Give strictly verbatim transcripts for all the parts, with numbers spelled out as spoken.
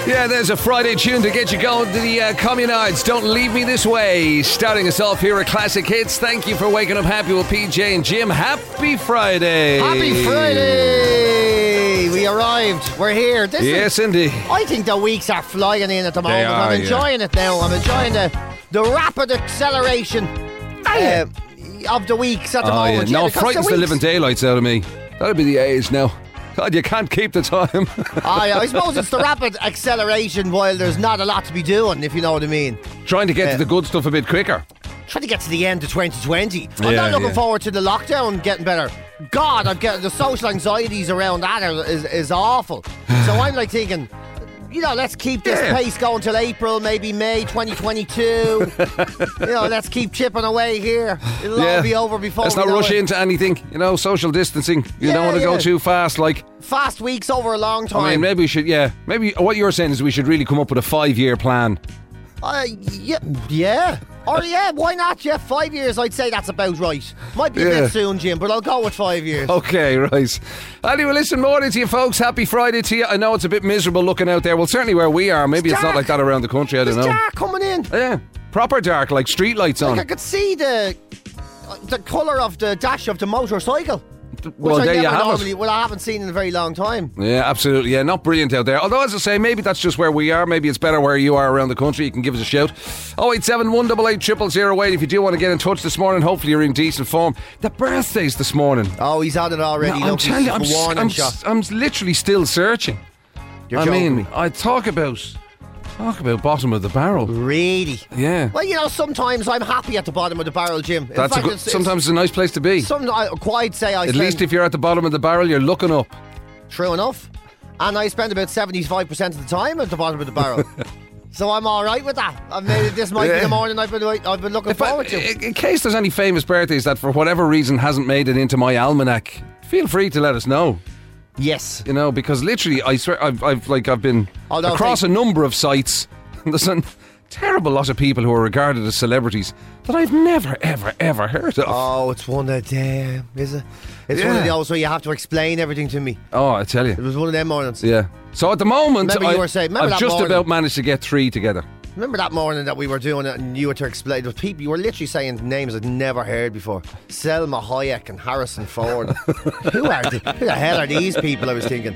Yeah, there's a Friday tune to get you going to the uh, Communards. Don't leave me this way. Starting us off here at Classic Hits. Thank you for waking up happy with P J and Jim. Happy Friday. Happy Friday. We arrived. We're here. This yes, is, indeed. I think the weeks are flying in at the moment. Are, I'm enjoying yeah. it now. I'm enjoying the, the rapid acceleration uh, of the weeks at the oh, moment. Yeah. No, yeah, it frightens the, the living daylights out of me. That'll be the age now. God, you can't keep the time. oh, yeah, I suppose it's the rapid acceleration while there's not a lot to be doing, if you know what I mean. Trying to get uh, to the good stuff a bit quicker. Trying to get to the end of twenty twenty. I'm yeah, not looking yeah. forward to the lockdown getting better. God, I'm getting the social anxieties around that are, is, is awful. So I'm like thinking, you know, let's keep this yeah. pace going till April, maybe May twenty twenty-two. You know, let's keep chipping away here. It'll yeah. all be over before Let's we not know rush it. into anything. You know, social distancing. You yeah, don't want to yeah. go too fast, like. Fast weeks over a long time. I mean, maybe we should, yeah. Maybe what you're saying is we should really come up with a five-year plan. Uh, yeah, yeah. Or yeah, why not? Yeah, five years, I'd say that's about right. Might be a Yeah. bit soon, Jim, but I'll go with five years. Okay, right. Anyway, listen, morning to you folks. Happy Friday to you. I know it's a bit miserable looking out there. Well, certainly where we are. Maybe it's, It's not dark. like that around the country. I don't It's know. dark coming in. Yeah, proper dark, like street lights Like on. I could see the the colour of the dash of the motorcycle. Well, which I there you never have normally, it. Well, I haven't seen in a very long time. Yeah, absolutely. Yeah, not brilliant out there. Although, as I say, maybe that's just where we are. Maybe it's better where you are around the country. You can give us a shout. oh eight seven, one eight eight, zero zero zero eight if you do want to get in touch this morning. Hopefully you're in decent form. The birthdays this morning. Oh, he's on it already. No, I'm Look, telling you, I'm, he's a warning I'm, shot. I'm literally still searching. You're I joking mean, me. I talk about talk about bottom of the barrel. Really? Yeah. Well, you know, sometimes I'm happy at the bottom of the barrel, Jim. In That's fact, a good, it's, it's, sometimes it's a nice place to be. Some, I, quite say I At spend, least if you're at the bottom of the barrel, you're looking up. True enough. And I spend about seventy-five percent of the time at the bottom of the barrel. So I'm all right with that. I've made it, this might Yeah. be the morning I've been, I've been looking If I- forward to. in in case there's any famous birthdays that for whatever reason hasn't made it into my almanac, feel free to let us know. Yes. You know, because literally, I swear, I've, I've like I've been Oh, no, across thank- a number of sites. There's a terrible lot of people who are regarded as celebrities that I've never, ever, ever heard of. Oh, it's one of them, is it? It's Yeah. one of those where you have to explain everything to me. Oh, I tell It you. was one of them mornings. Yeah. So at the moment, Remember I, you were saying- remember I've that just morning? about managed to get three together. Remember that morning that we were doing it and you had to explain to people, you were literally saying names I'd never heard before. Selma Hayek and Harrison Ford. who are the, who the hell are these people, I was thinking.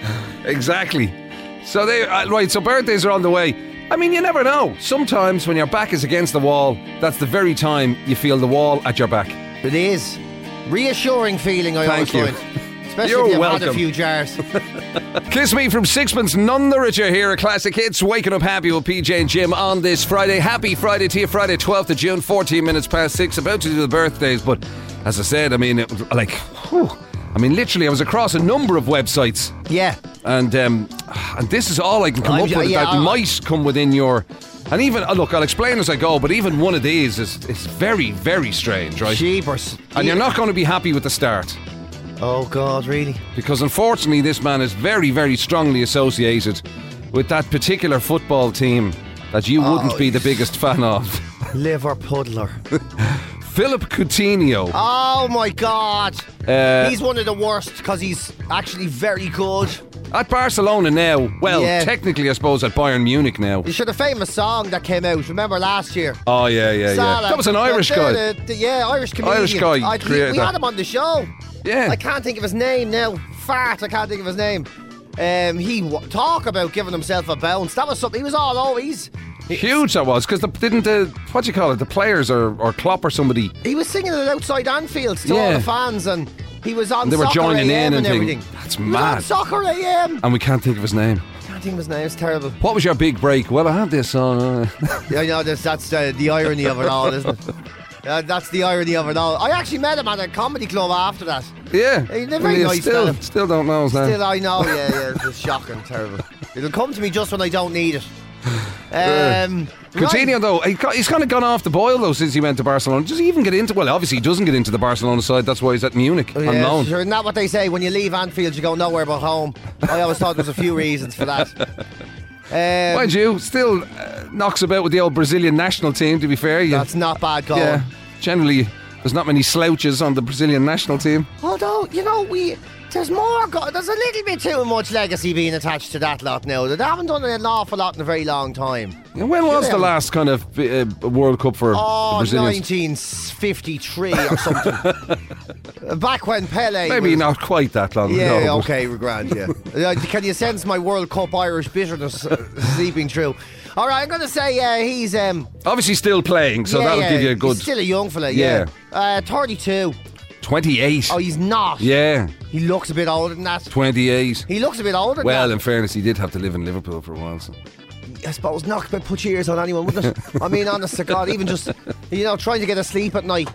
Exactly. So they uh, right. So birthdays are on the way. I mean, you never know. Sometimes when your back is against the wall, that's the very time you feel the wall at your back. It is. Reassuring feeling, I Thank always you. find. Especially You're if you've welcome. had a few jars. Kiss Me from Sixpence, none the richer here at Classic Hits. Waking up happy with P J and Jim on this Friday. Happy Friday to you, Friday twelfth of June, fourteen minutes past six. About to do the birthdays, but as I said, I mean, it, was like, whew, I mean, literally, I was across a number of websites, Yeah. and um, and this is all I can come I'm up ju- with yeah, that I- might come within your. And even uh, look, I'll explain as I go. But even one of these is is very, very strange, right? Jeepers. And you're not going to be happy with the start. Oh, God, really? Because unfortunately this man is very, very strongly associated with that particular football team that you wouldn't Oh, be the biggest fan of. Liverpudler. Philip Coutinho. Oh, my God. Uh, He's one of the worst because he's actually very good. At Barcelona now. Well, Yeah. technically I suppose at Bayern Munich now. You should have a famous song that came out, remember last year? Oh yeah, yeah, yeah. Salah. That was an Irish guy. The- the- yeah, Irish comedian. Irish guy I, created we that. had him on the show. Yeah. I can't think of his name now. Fart, I can't think of his name. Um, he w- talk about giving himself a bounce. That was something. He was all over. He's Huge that was, because didn't the, what do you call it, the players or, or Klopp or somebody, he was singing it outside Anfield to Yeah. all the fans, and he was on. And they were Soccer joining A M in and and thing. everything. That's He was mad. on Soccer A M. and we can't think of his name. Can't think of his name. It's terrible. What was your big break? Well, I had this on. Uh, Yeah, I know that's that's uh, the irony of it all, isn't it? Uh, that's the irony of it all. I actually met him at a comedy club after that. yeah. He's a very Yeah, nice still, fella. still don't know his name. Still, I know. Yeah, yeah. It's just shocking, terrible. It'll come to me just when I don't need it. Um, Coutinho, right. though, he got- he's kind of gone off the boil, though, since he went to Barcelona. Does he even get into... Well, obviously he doesn't get into the Barcelona side. That's why he's at Munich on Yeah, loan. sure, isn't that what they say? When you leave Anfield, you go nowhere but home. I always thought there was a few reasons for that. Um, Mind you, still uh, knocks about with the old Brazilian national team, to be fair. You, that's not bad going. yeah, generally, there's not many slouches on the Brazilian national team. Although, you know, we There's more. Go- there's a little bit too much legacy being attached to that lot now. They haven't done an awful lot in a very long time. Yeah, when was Yeah. the last kind of uh, World Cup for Oh, the Brazilians? nineteen fifty-three or something. Back when Pele Maybe was, not quite that long Yeah, ago. but- okay, we're grand, yeah. Uh, Can you sense my World Cup Irish bitterness uh, seeping through? All right, I'm going to say uh, he's... Um, Obviously still playing, so yeah, that'll yeah, give you a good He's still a young fella, yeah. Yeah. Uh, thirty-two. twenty-eight. Oh, he's not. Yeah, He looks a bit older than that. twenty-eight. He looks a bit older Well, than in that. fairness, he did have to live in Liverpool for a while. So. I suppose not but put years on anyone, wouldn't it? I mean, honest to God, even just, you know, trying to get a sleep at night.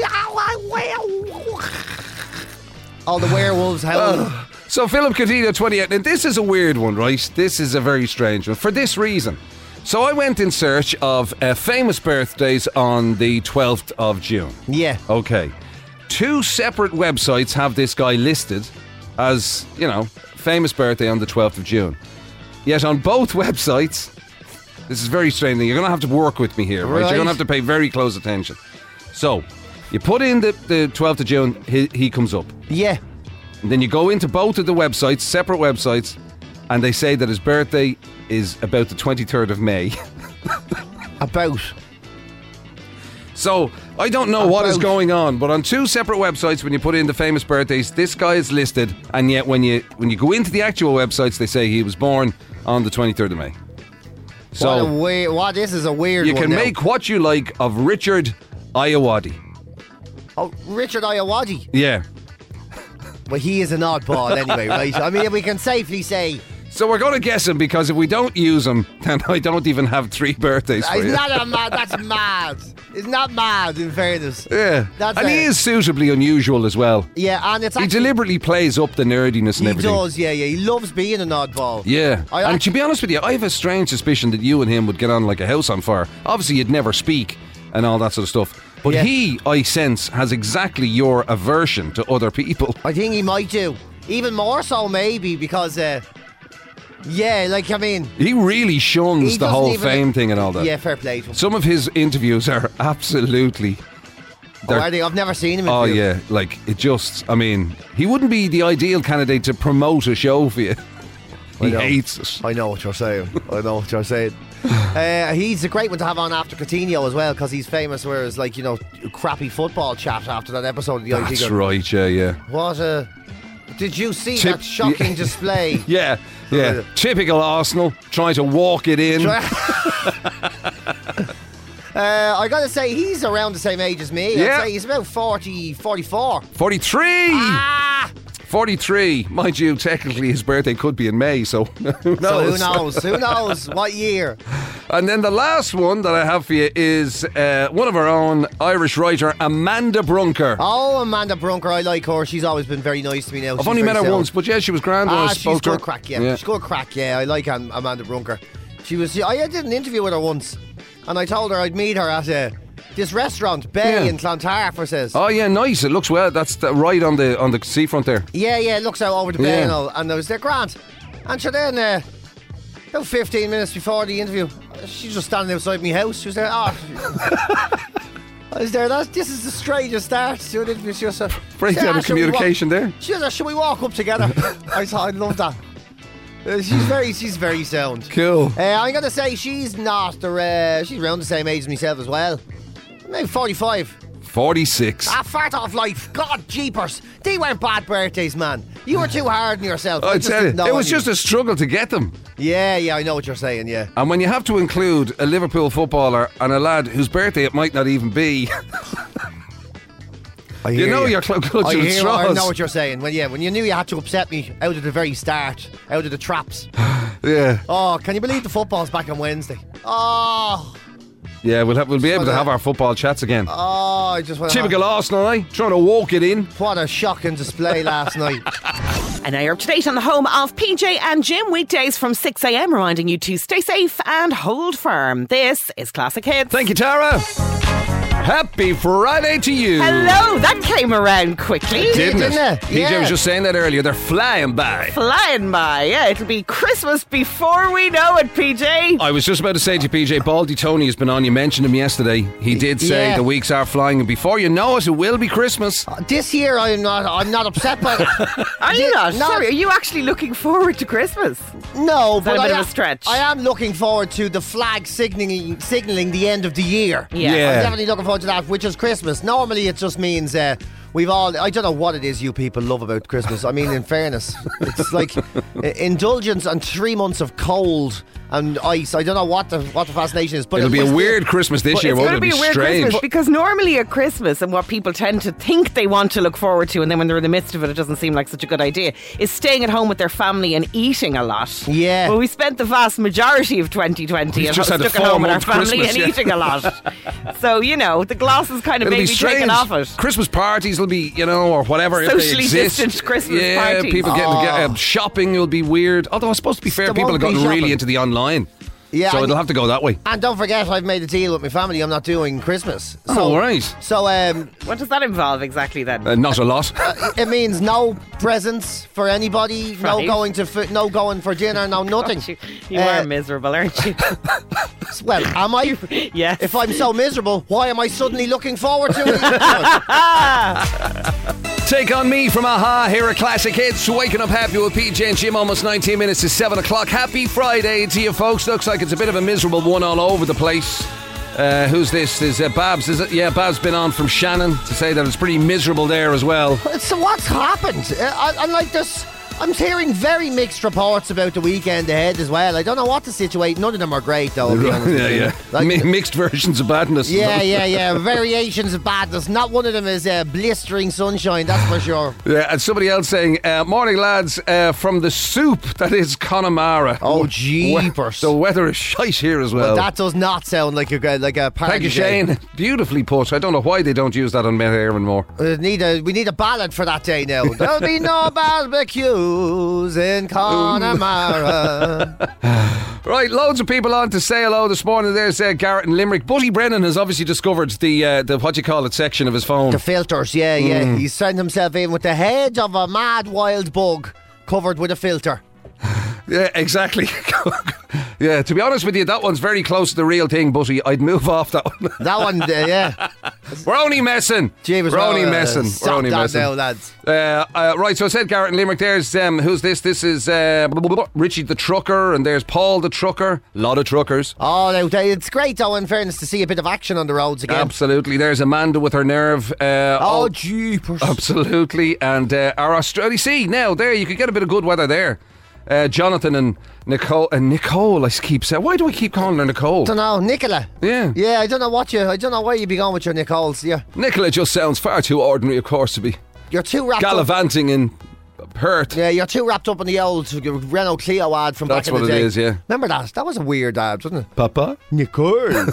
All the werewolves howling. So Philip Coutinho, twenty-eight. And this is a weird one, right? This is a very strange one. For this reason. So I went in search of uh, famous birthdays on the twelfth of June. Yeah. Okay. Two separate websites have this guy listed as, you know, famous birthday on the twelfth of June. Yet on both websites, this is very strange. You're going to have to work with me here, right? Right. You're going to have to pay very close attention. So, you put in the, the twelfth of June, he, he comes up. Yeah. And then you go into both of the websites, separate websites, and they say that his birthday is about the twenty-third of May. About. So, I don't know what is About. going on, but on two separate websites, when you put in the famous birthdays, this guy is listed, and yet when you when you go into the actual websites, they say he was born on the twenty-third of May. What a So, weird. What this is a weird you one can now. make what you like of Richard Iowadi. Oh, Richard Iowadi. Yeah. Well, he is an oddball anyway, right? I mean, we can safely say So we're going to guess him, because if we don't use him, then I don't even have three birthdays for it's you. not a mad. That's mad. It's not mad. In fairness. Yeah. That's and a- he is suitably unusual as well. Yeah, and it's He actually deliberately plays up the nerdiness and he everything. does. Yeah, yeah. He loves being an oddball. Yeah. I and actually- to be honest with you, I have a strange suspicion that you and him would get on like a house on fire. Obviously, you'd never speak and all that sort of stuff. But Yeah. he, I sense, has exactly your aversion to other people. I think he might do. Even more so, maybe, because, uh, yeah, like, I mean... He really shuns he the doesn't whole even- fame thing and all that. Yeah, fair play to him. Some of his interviews are absolutely... Oh, they're- are they? I've never seen him in Oh, film. yeah. Like, it just... I mean, he wouldn't be the ideal candidate to promote a show for you. He know. hates it. I know what you're saying. I know what you're saying. Uh, he's a great one to have on after Coutinho as well, because he's famous for his, like, you know, crappy football chat after that episode of the I T That's Gun. right, yeah, yeah. What a... Did you see Tip- that shocking yeah. display? Yeah, yeah. Typical Arsenal, trying to walk it in. uh, I gotta say, he's around the same age as me. Yeah. I'd say he's about forty, forty-four. forty-three! Ah! forty-three. Mind you, technically his birthday could be in May, so who knows? So who knows? Who knows? What year? And then the last one that I have for you is uh, one of our own, Irish writer, Amanda Brunker. Oh, Amanda Brunker, I like her. She's always been very nice to me now. I've She's only very met her sound. once, but yeah, she was grand when Ah, I she's spoke to her. good crack, yeah. She's good crack, yeah. I like Am- Amanda Brunker. She was. I did an interview with her once, and I told her I'd meet her at uh, this restaurant, Bay Yeah. in Clontarf, it says. Oh yeah, nice. It looks well. That's the, right on the on the seafront there. Yeah, yeah, it looks out over the bay Yeah. and all, and I was there, grand. And so then, uh, about fifteen minutes before the interview, she's just standing outside my house. She was there, oh. I was there, that's, this is the strangest start to an interview. She was uh, Breakdown she of said, "Ah, shall we walk-" communication there. She was like, should we walk up together? I thought, I love that. Uh, she's very, she's very sound. Cool. Uh, I'm going to say she's not, the, uh, she's around the same age as myself as well. Maybe forty-five. forty-six. Ah, fart off life. God, jeepers. They weren't bad birthdays, man. You were too hard on yourself. I I just tell you, didn't know it was any- just a struggle to get them. Yeah, yeah, I know what you're saying, yeah. And when you have to include a Liverpool footballer and a lad whose birthday it might not even be, I you know you're cl- close I, to the hear, I straws. know what you're saying. When, yeah, when you knew you had to upset me out of the very start, out of the traps. Yeah, Oh, can you believe the football's back on Wednesday? Oh, yeah. We'll have, we'll be able to that- have our football chats again. oh, I just want Typical Arsenal, eh? Trying to walk it in. What a shocking display last night. And now you're up to date on the home of P J and Jim, weekdays from six a.m, reminding you to stay safe and hold firm. This is Classic Hits. Thank you, Tara. Happy Friday to you. Hello, that came around quickly. Didn't it? Didn't it? P J Yeah. was just saying that earlier. They're flying by. Flying by, yeah. It'll be Christmas before we know it, P J. I was just about to say to you, P J, Baldy Tony has been on. You mentioned him yesterday. He did say Yeah. the weeks are flying, and before you know it, it will be Christmas. This year, I'm not. I'm not upset by that. Are you not? No. Sorry, are you actually looking forward to Christmas? No, that but a bit I, of a stretch? I am looking forward to the flag signaling, signaling the end of the year. Yeah. Yeah. I'm definitely looking forward to that, which is Christmas. Normally, it just means uh, we've all. I don't know what it is you people love about Christmas. I mean, in fairness, it's like uh, indulgence and three months of cold and ice. I don't know what the what the fascination is, but It'll it be a was- weird Christmas this but year, it's won't It's it? going to It'll be a weird strange. Christmas because normally at Christmas, and what people tend to think they want to look forward to, and then when they're in the midst of it, it doesn't seem like such a good idea, is staying at home with their family and eating a lot. Yeah. Well, we spent the vast majority of twenty twenty We've and just had a stuck at home with our four-month family Christmas, and yeah. eating a lot. So, you know, the glass is kind of It'll be maybe strange. taken off it. Christmas parties will be, you know, or whatever. if they Socially exist. distanced Christmas yeah, parties. people getting Oh. together. Um, shopping will be weird. Although I suppose to be fair, There people won't have be gotten really shopping. into the online. Yeah, so and- it'll have to go that way. And don't forget, I've made a deal with my family. I'm not doing Christmas. So, Oh, right. So um, What does that involve exactly then? Uh, not a lot. it means no presents for anybody. No Right. going to fi- no going for dinner. No nothing. you you Uh, are miserable, aren't you? Well, am I? Yes. If I'm so miserable, why am I suddenly looking forward to it? Take on me from Aha here at Classic Hits. Waking up happy with P J and Jim. Almost nineteen minutes to seven o'clock. Happy Friday to you folks. Looks like it's a bit of a miserable one all over the place. Uh, who's this? Is uh, Babs? Is it? Yeah, Babs been on from Shannon to say that it's pretty miserable there as well. So what's happened? Uh, I, I'm like this. I'm hearing very mixed reports about the weekend ahead as well. I don't know what the situation. None of them are great, though. I'll be honest with yeah, you. yeah. Like, Mi- mixed versions of badness. yeah, yeah, yeah. Variations of badness. Not one of them is uh, blistering sunshine. That's for sure. Yeah, and somebody else saying, uh, morning lads, uh, from the soup that is Connemara. Oh, We- jeepers. The weather is shite here as well. Well, that does not sound like a like a party. Thank you, day. Shane. Beautifully put. I don't know why they don't use that on Met Air and more. We need a we need a ballad for that day now. There'll be no barbecues in Connemara. Right, loads of people on to say hello this morning. There's uh, Garrett and Limerick. Buddy Brennan has obviously discovered the uh, the what do you call it section of his phone. The filters, yeah, yeah. Mm. He's sent himself in with the head of a mad wild bug covered with a filter. Yeah, exactly. Yeah, to be honest with you, that one's very close to the real thing, Buddy. I'd move off that one. That one, uh, yeah. We're only messing. Jeebus, We're only uh, messing. We're Stop only that messing. now, lads. Uh, uh, right, so I said Garrett and Limerick. There's um, who's this? This is uh, blah, blah, blah, Richie the trucker, and there's Paul the trucker. A lot of truckers. Oh, no, they- it's great though. In fairness, to see a bit of action on the roads again. Absolutely. There's Amanda with her nerve. Uh, Oh, all- jeepers. Absolutely. And uh, our Australia. See, now there you could get a bit of good weather there. Uh, Jonathan and Nicole. And Nicole, I keep saying. Why do I keep calling her Nicole? I don't know, Nicola. Yeah. Yeah, I don't know what you. I don't know where you be going with your Nicoles. Yeah, Nicola just sounds far too ordinary, of course, to be you're too wrapped up. gallivanting in Perth. Yeah, you're too wrapped up in the old Renault Clio ad from That's back in what the it day. is, yeah. Remember that? That was a weird ad, wasn't it? Papa? Nicole.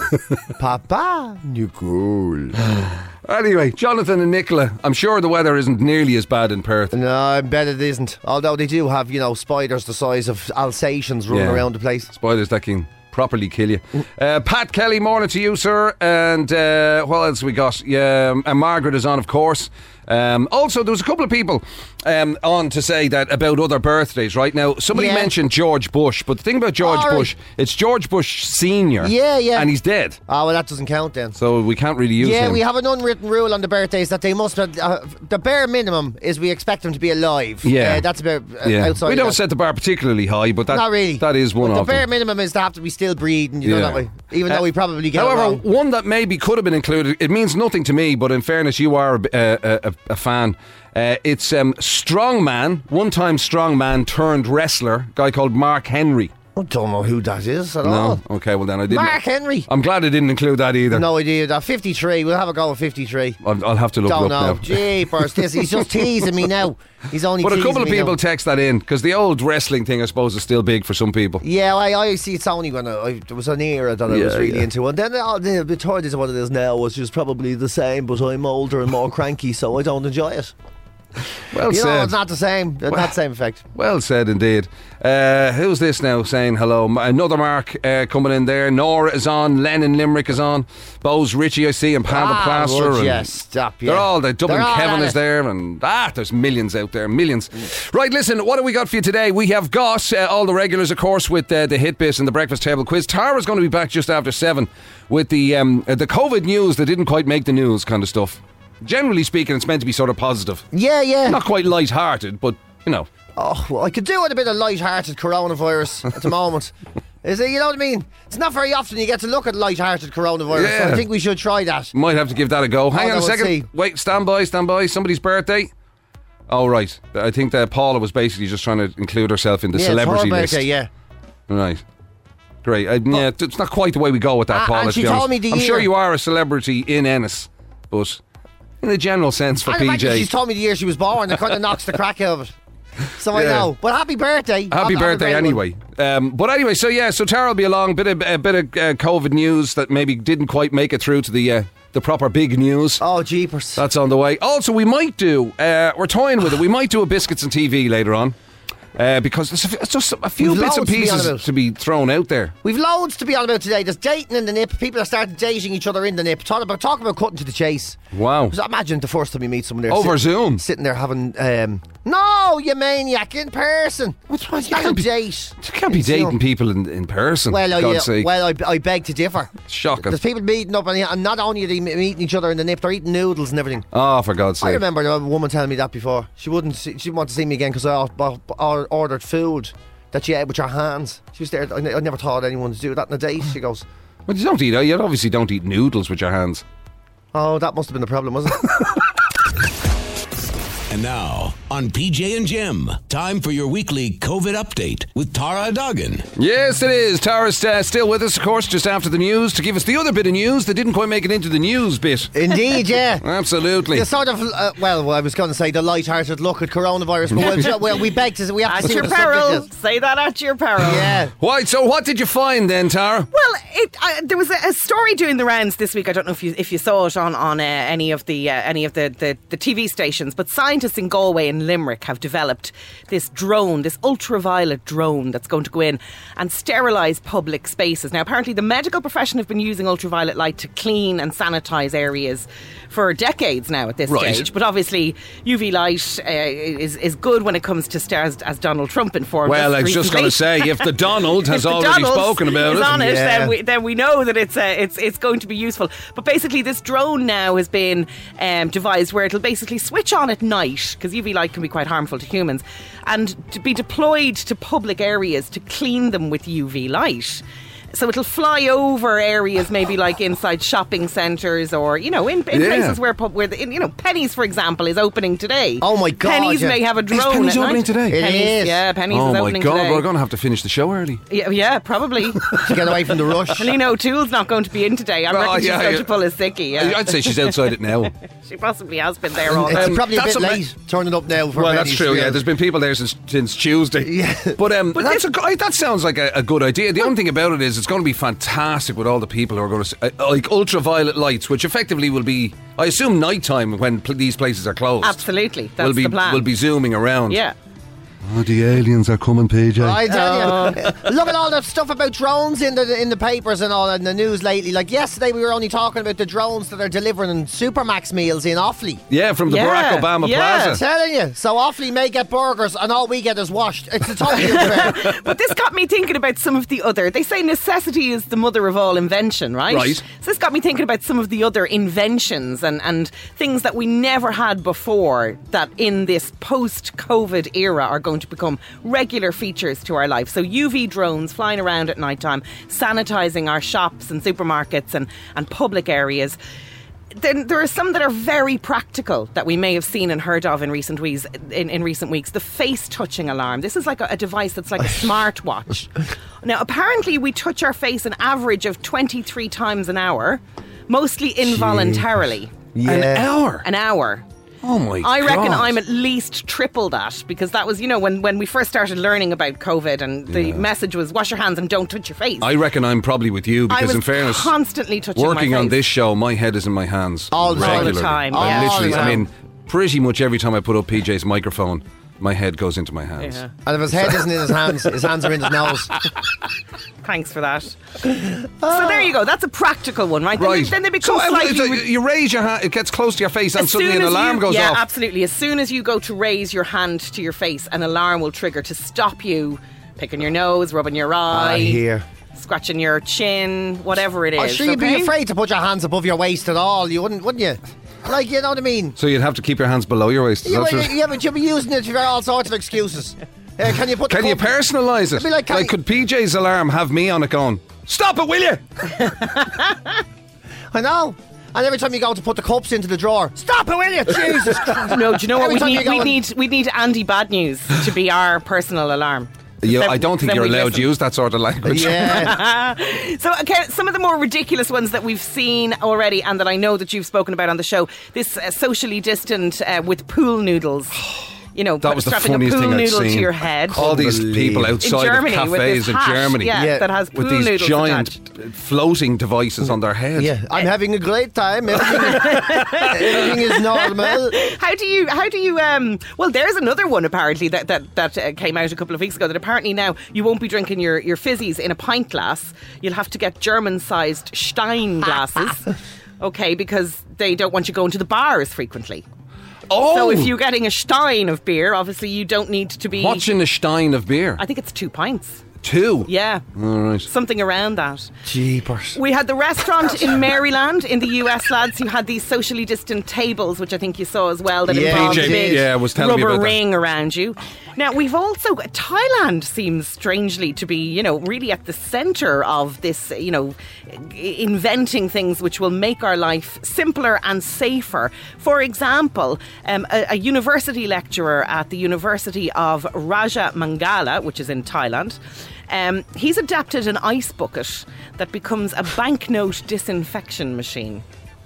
Papa. Nicole. Anyway, Jonathan and Nicola, I'm sure the weather isn't nearly as bad in Perth. No, I bet it isn't. Although they do have, you know, spiders the size of Alsatians running Yeah. around the place. Spiders that can properly kill you. Uh, Pat Kelly, morning to you, sir. And uh, what else we got? Yeah, and Margaret is on, of course. Um, also, there was a couple of people um, on to say that about other birthdays. Right now, somebody Yeah. mentioned George Bush, but the thing about George All right. Bush, it's George Bush Senior. Yeah, yeah. and he's dead, Oh, well, that doesn't count then. so we can't really use Yeah, him. we have an unwritten rule on the birthdays that they must have, uh, the bare minimum is we expect them to be alive. Yeah. Uh, that's about uh, yeah. outside we of don't that. set the bar particularly high, but that, Not really. that is one But of the bare them. minimum is they have to be still breathing, you know, Yeah. that way. Even Uh, though we probably get However, it wrong. one that maybe could have been included, it means nothing to me, but in fairness, you are a, a, a, a fan. Uh, it's um, strongman, one-time strongman turned wrestler, guy called Mark Henry. I don't know who that is at No, all. okay, well then I didn't. Mark Henry. I'm glad I didn't include that either. No idea. That fifty-three. We'll have a go at fifty-three. I'll, I'll have to look Don't it up know. now. Jeepers, this he's just teasing me now. He's only. But a teasing couple of me people now. text that in because the old wrestling thing, I suppose, is still big for some people. Yeah, I, I see it's only when I, I, there was an era that I was Yeah, really yeah. into, and then uh, the the third is what it is now, which is probably the same, but I'm older and more cranky, so I don't enjoy it. Well you said. know, it's not the same. Well, not the same effect. Well said indeed. Uh, who's this now saying hello? Another Mark uh, coming in there. Nora is on. Lennon Limerick is on. Bose Ritchie I see and Panda Ah, Plaster. would and yes, stop. Yeah. They're all there. Dublin They're all Kevin at is it. there, and ah, there's millions out there, millions. Right, listen, what have we got for you today? We have got uh, all the regulars, of course, with uh, the hit bit and the breakfast table quiz. Tara's going to be back just after seven with the um, uh, the COVID news that didn't quite make the news kind of stuff. Generally speaking, it's meant to be sort of positive. Yeah, yeah. Not quite light-hearted, but, you know. Oh, well, I could do with a bit of light-hearted coronavirus at the moment. Is it? You know what I mean? It's not very often you get to look at light-hearted coronavirus. Yeah. So I think we should try that. Might have to give that a go. Hang Oh, on a no, second. we'll see. Wait, stand by, stand by. Somebody's birthday. Oh, right. I think that Paula was basically just trying to include herself in the yeah, celebrity it's her list. birthday, yeah. Right. Great. Uh, yeah, it's not quite the way we go with that, Ah, Paula. and to she be told honest. me the I'm year. sure you are a celebrity in Ennis, but in a general sense for And the P fact that J. she's told me the year she was born, it kind of knocks the crack out of it. So I Yeah. know. But happy birthday. Happy Have- have a birthday, great one. anyway. Um, but anyway, so yeah, so Tara will be along. Bit of a bit of uh, COVID news that maybe didn't quite make it through to the uh, the proper big news. Oh, jeepers. That's on the way. Also, we might do. Uh, we're toying with it. We might do a biscuits and T V later on. Uh, because there's a, it's just a few We've bits and loads to be on pieces about. to be thrown out there. We've loads to be on about today. There's dating in the nip. People are starting dating each other in the nip. Talk about, talk about cutting to the chase. Wow. Because imagine the first time you meet someone there. Over sit- Zoom. Sitting there having... Um, no, you maniac, in person. What's wrong? It's You not a can't be- date. You can't be In Zoom. dating people in, in person. Well, for I, God's uh, sake. well I, I beg to differ. Shocking. There's people meeting up, and, and not only are they meeting each other in the nip, they're eating noodles and everything. Oh, for God's I sake. remember a woman telling me that before. She wouldn't. See, she didn't want to see me again because I or- or- ordered food that she ate with her hands. She was there. I, ne- I never taught anyone to do that in a date. She goes, Well, you don't eat. You obviously don't eat noodles with your hands. "Oh, that must have been the problem, wasn't it?" And now, on P J and Jim, time for your weekly COVID update with Tara Duggan. Yes, it is. Tara's uh, still with us, of course, just after the news to give us the other bit of news that didn't quite make it into the news bit. Indeed, yeah. Absolutely. The sort of uh, well, I was going to say the light-hearted look at coronavirus, but well, well, we beg to. We have to At see your what the subject peril. is. Say that at your peril. Yeah. Right, so what did you find then, Tara? Well, it, uh, there was a, a story doing the rounds this week. I don't know if you if you saw it on on uh, any of the uh, any of the, the, the T V stations, but scientists in Galway and Limerick have developed this drone, this ultraviolet drone that's going to go in and sterilise public spaces. Now, apparently, the medical profession have been using ultraviolet light to clean and sanitise areas for decades now at this Right. stage. But obviously, U V light uh, is is good when it comes to stairs, as Donald Trump informed Well, us I was just recently. going to say, if the Donald has If the already Donald spoken about is it. on it, Yeah. then we then we know that it's uh, it's it's going to be useful. But basically, this drone now has been um, devised where it'll basically switch on at night, because U V light can be quite harmful to humans, and to be deployed to public areas to clean them with U V light. So it'll fly over areas, maybe like inside shopping centres, or you know, in, in Yeah. places where pub, where the, in, you know, Penny's, for example, is opening today. Oh my God, Penny's yeah. may have a drone. Penny's at opening night. today? It Penny's, is. yeah, Penny's Oh is my opening God, today. we're going to have to finish the show early. Yeah, yeah, probably. To get away from the rush. And you know, Tool's not going to be in today. I Oh, reckon she's yeah, going yeah. to pull a sickie. Yeah. I'd say she's outside it now. She possibly has been there all It's day. Um, probably a that's bit a- late turning up now for Well, that's Penny's, true. Yeah, yeah. there's been people there since since Tuesday. Yeah. But um, that's a, go- that sounds like a, a good idea. The only thing about it is it's going to be fantastic with all the people who are going to uh, like ultraviolet lights, which effectively will be, I assume, nighttime when pl- these places are closed. Absolutely, that's will be the plan. will be zooming around. Yeah. Oh, the aliens are coming, P J. I tell you, look at all that stuff about drones in the in the papers and all in the news lately. Like yesterday, we were only talking about the drones that are delivering Supermax meals in Offaly. Yeah, from the Yeah, Barack Obama yeah. Plaza. Telling you, so Offaly may get burgers and all we get is washed. It's a totally unfair. But this got me thinking about some of the other. They say necessity is the mother of all invention, right? Right. So this got me thinking about some of the other inventions and, and things that we never had before that in this post-COVID era are going to become regular features to our life. So U V drones flying around at night time, sanitising our shops and supermarkets and, and public areas. Then there are some that are very practical that we may have seen and heard of in recent weeks. In, in recent weeks, the face touching alarm. This is like a, a device that's like a smartwatch. Now, apparently, we touch our face an average of twenty-three times an hour, mostly involuntarily. An Yeah. hour. An hour. Oh my I reckon God. I'm at least triple that, because that was, you know, when, when we first started learning about COVID and the Yeah. message was wash your hands and don't touch your face. I reckon I'm probably with you I because, was in fairness, constantly touching working my on face. this show, my head is in my hands All the time. regularly. All the time, I yeah. literally, All the I mean, pretty much every time I put up P J's microphone, my head goes into my hands. Yeah. And if his head isn't in his hands, his hands are in his nose. Thanks for that. So there you go. That's a practical one, right? Then Right. They, then they become so, uh, slightly... so you raise your hand, it gets close to your face, and As suddenly soon an as alarm you- goes yeah, off. absolutely. As soon as you go to raise your hand to your face, an alarm will trigger to stop you picking your nose, rubbing your eye, I hear. scratching your chin, whatever it is. Oh, sure, you'd okay? be afraid to put your hands above your waist at all. You wouldn't, wouldn't you? Like, you know what I mean? So you'd have to keep your hands below your waist. Is Yeah, that well, what- yeah, but you'll be using it for all sorts of excuses. Uh, can you put the Can you cup- personalise it? It'd be like, can you- could P J's alarm have me on it going, stop it, will you? I know. And every time you go to put the cups into the drawer, stop it, will you? Jesus Christ. No, do you know what Every we time need? you go We in- need we need Andy Bad News to be our personal alarm. You, Then- I don't think then you're we allowed listen. to use that sort of language. Yeah. So, okay, some of the more ridiculous ones that we've seen already, and that I know that you've spoken about on the show. This uh, socially distant uh, with pool noodles. You know, That was the strapping a funniest pool thing I'd noodle seen. to your head. All these people Unbelievable. outside in Germany of with cafes this in hat, Germany yeah, Yeah. that has pool with these noodles giant attached. floating devices on their head. Yeah, I'm having a great time. Everything, everything is normal. How do you? How do you? Um, well, there's another one apparently that that that uh, came out a couple of weeks ago. That apparently now you won't be drinking your your fizzies in a pint glass. You'll have to get German-sized Stein glasses. Okay, because they don't want you going to the bars frequently. Oh! So if you're getting a Stein of beer, obviously you don't need to be. What's in a stein of beer? I think it's two pints. Two? Yeah. All right. Something around that. Jeepers. We had the restaurant in Maryland in the U S, lads, who had these socially distant tables, which I think you saw as well, that Yeah, involved a P J, big yeah, was telling me rubber about that. ring around you. Now, we've also, Thailand seems strangely to be, you know, really at the centre of this, you know, inventing things which will make our life simpler and safer. For example, um, a, a university lecturer at the University of Raja Mangala, which is in Thailand, Um, he's adapted an ice bucket that becomes a banknote disinfection machine.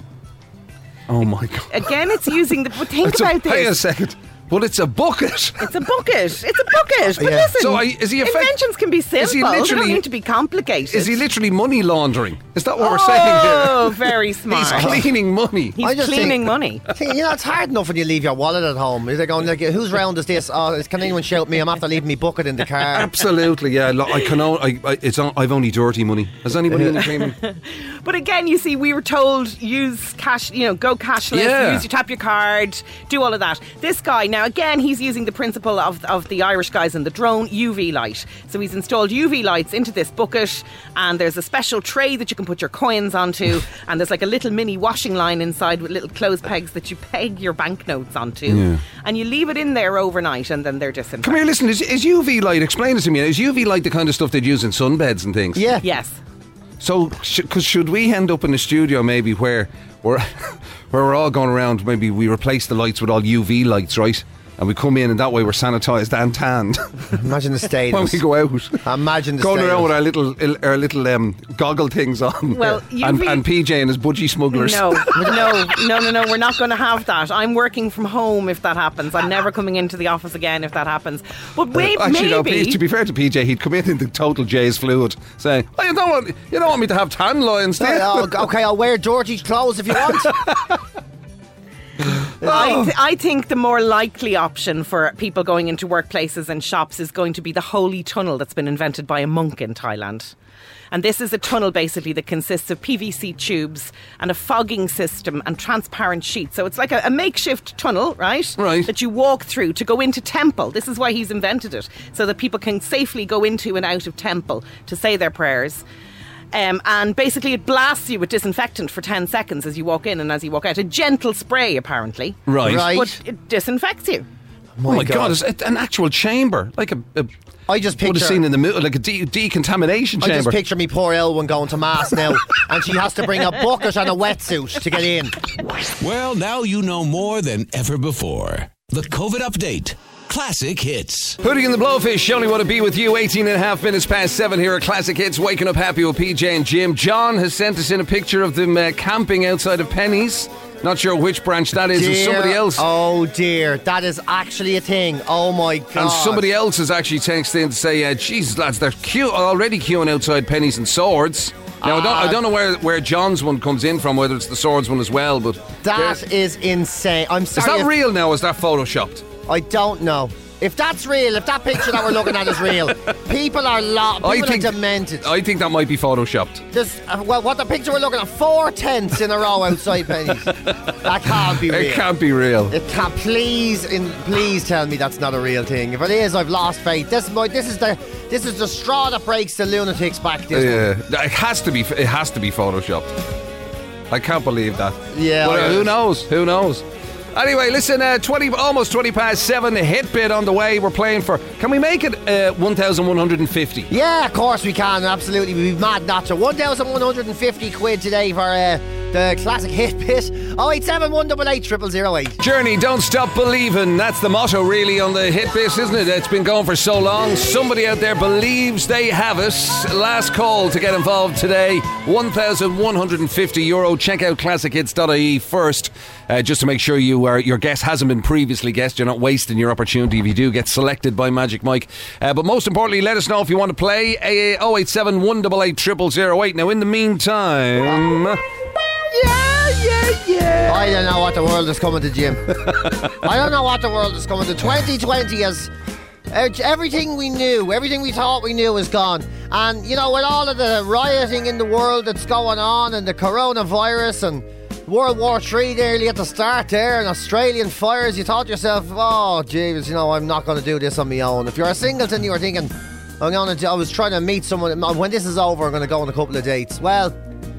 Oh my God. Again, it's using the. But think It's about a, this. Wait a second. But it's a bucket. It's a bucket. It's a bucket. But Yeah. listen, So I- is he effect- inventions can be simple. Is he They don't literally- need to be complicated. Is he literally money laundering? Is that what we're Oh, saying very here? smart. He's cleaning money. He's I just cleaning think- money. See, you know, it's hard enough when you leave your wallet at home. They're going like, "Whose round is this? Oh, can anyone shout me? I'm after leaving me bucket in the car." Absolutely, yeah. Look, I can. o- I, I, it's. on- I've only dirty money. Has anybody in the cleaning? But again, you see, we were told use cash, you know, go cashless, Yeah. use your tap your card, do all of that. This guy, now again, he's using the principle of, of the Irish guys in the drone, U V light. So he's installed U V lights into this bucket, and there's a special tray that you can put your coins onto, and there's like a little mini washing line inside with little clothes pegs that you peg your banknotes onto. Yeah. And you leave it in there overnight, and then they're disinfected. Come here, listen. Is, is U V light? Explain it to me. Is U V light the kind of stuff they'd use in sunbeds and things? Yeah. Yes. So, because should we end up in a studio maybe where we're where we're all going around? Maybe we replace the lights with all U V lights, right? And we come in, and that way we're sanitised and tanned Imagine the state. when we go out. Imagine the Going state. around with our little our little um, goggle things on. Well, and, U V and P J and his budgie smugglers. No, no, no, no, no. We're not going to have that. I'm working from home if that happens. I'm never coming into the office again if that happens. But wait, Actually, no, maybe. P- to be fair to P J, he'd come in in the total J's fluid, saying, "Oh, you don't want, you don't want me to have tan lines, do you?" Oh, okay, I'll wear Georgie's clothes if you want. I, th- I think the more likely option for people going into workplaces and shops is going to be the holy tunnel that's been invented by a monk in Thailand. And this is a tunnel basically that consists of P V C tubes and a fogging system and transparent sheets. So it's like a, a makeshift tunnel, right? Right. That you walk through to go into temple. This is why he's invented it, so that people can safely go into and out of temple to say their prayers. Um, and basically it blasts you with disinfectant for ten seconds as you walk in and as you walk out. A gentle spray, apparently. Right. Right. But it disinfects you. Oh my God, it's a- an actual chamber, like a. a I just would have picture. seen in the middle, like a de- decontamination I just chamber. picture me poor Elwyn going to mass now, and she has to bring a bucket and a wetsuit to get in. Well, now you know more than ever before. The COVID Update. Classic Hits. Hootie and the Blowfish only want to be with you. eighteen and a half minutes past seven here at Classic Hits. Waking up happy with P J and Jim. John has sent us in a picture of them uh, camping outside of Penny's. Not sure which branch that is. It's Dear- somebody else. Oh dear, that is actually a thing. Oh my God. And somebody else has actually texted in to say, uh, Jesus lads, they're queue- already queuing outside Penny's and Swords. Now, I, don't, I don't know where, where John's one comes in from, whether it's the Swords one as well, but... That is insane. I'm sorry. Is that if, real now, or is that photoshopped? I don't know. If that's real, if that picture that we're looking at is real, people are lo- people I think, are demented. I think that might be photoshopped. There's, uh, well, what the picture we're looking at, four tents in a row outside Penny's. That can't be real. It can't be real. It can't. Please, in, please tell me that's not a real thing. If it is, I've lost faith. This, my, this is the, this is the straw that breaks the lunatics back. This Yeah, it has to be. It has to be photoshopped. I can't believe that. Yeah, But, uh, I- who knows? Who knows? Anyway, listen, uh, twenty, almost twenty past seven, a hit bit on the way. We're playing for, can we make it uh, one thousand one hundred fifty? Yeah, of course we can. Absolutely. We'd be mad not to. one thousand one hundred fifty quid today for uh, the classic hit bit. oh eight seven, one eight eight, zero zero zero eight. Journey, don't stop believing. That's the motto, really, on the hit bit, isn't it? It's been going for so long. Somebody out there believes they have it. Last call to get involved today. one thousand one hundred fifty euro. Check out classic hits dot I E first, uh, just to make sure you are, your guess hasn't been previously guessed. You're not wasting your opportunity if you do get selected by Magic Mike. Uh, but most importantly, let us know if you want to play. oh eight seven, one eight eight, zero zero zero eight. Now, in the meantime... Yeah, yeah, yeah. I don't know what the world is coming to, Jim. I don't know what the world is coming to. twenty twenty has... Uh, everything we knew, everything we thought we knew is gone. And, you know, with all of the rioting in the world that's going on and the coronavirus and World War Three nearly at the start there and Australian fires, you thought to yourself, oh, jeez, you know, I'm not going to do this on my own. If you're a singleton, you were thinking, I'm gonna do, I was trying to meet someone, when this is over, I'm going to go on a couple of dates. Well,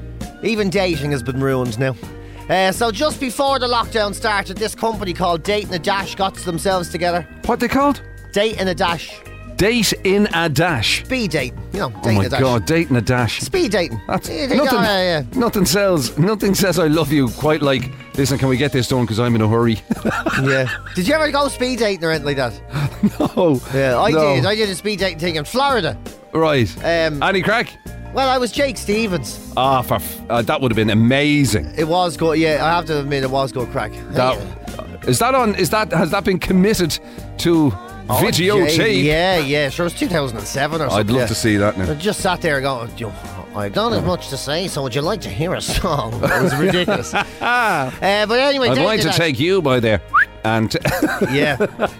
even dating has been ruined now. Uh, so just before the lockdown started, this company called Date in a Dash got themselves together. What they called? Date in a Dash. Date in a Dash. Speed dating. You know, date Oh in my a dash. God, date in a dash. Speed dating. That's You think, nothing, oh, yeah, nothing says nothing says I love you quite like, listen, can we get this done because I'm in a hurry? yeah. yeah. Did you ever go speed dating or anything like that? No. Yeah, I no. did. I did a speed dating thing in Florida. Right. Um, Any crack? Well, I was Jake Stevens. Ah, for f- uh, that would have been amazing. It was good. Yeah, I have to admit, it was good crack. That is that on? Is that has that been committed to Oh, videotape? Jay, yeah, yeah. Sure, it was two thousand seven or something. I'd love yeah. to see that now. I just sat there going, "Yo, I don't have much to say, so would you like to hear a song?" It was ridiculous. uh, but anyway, I'd Date like in to a Dash. take you by there and Yeah,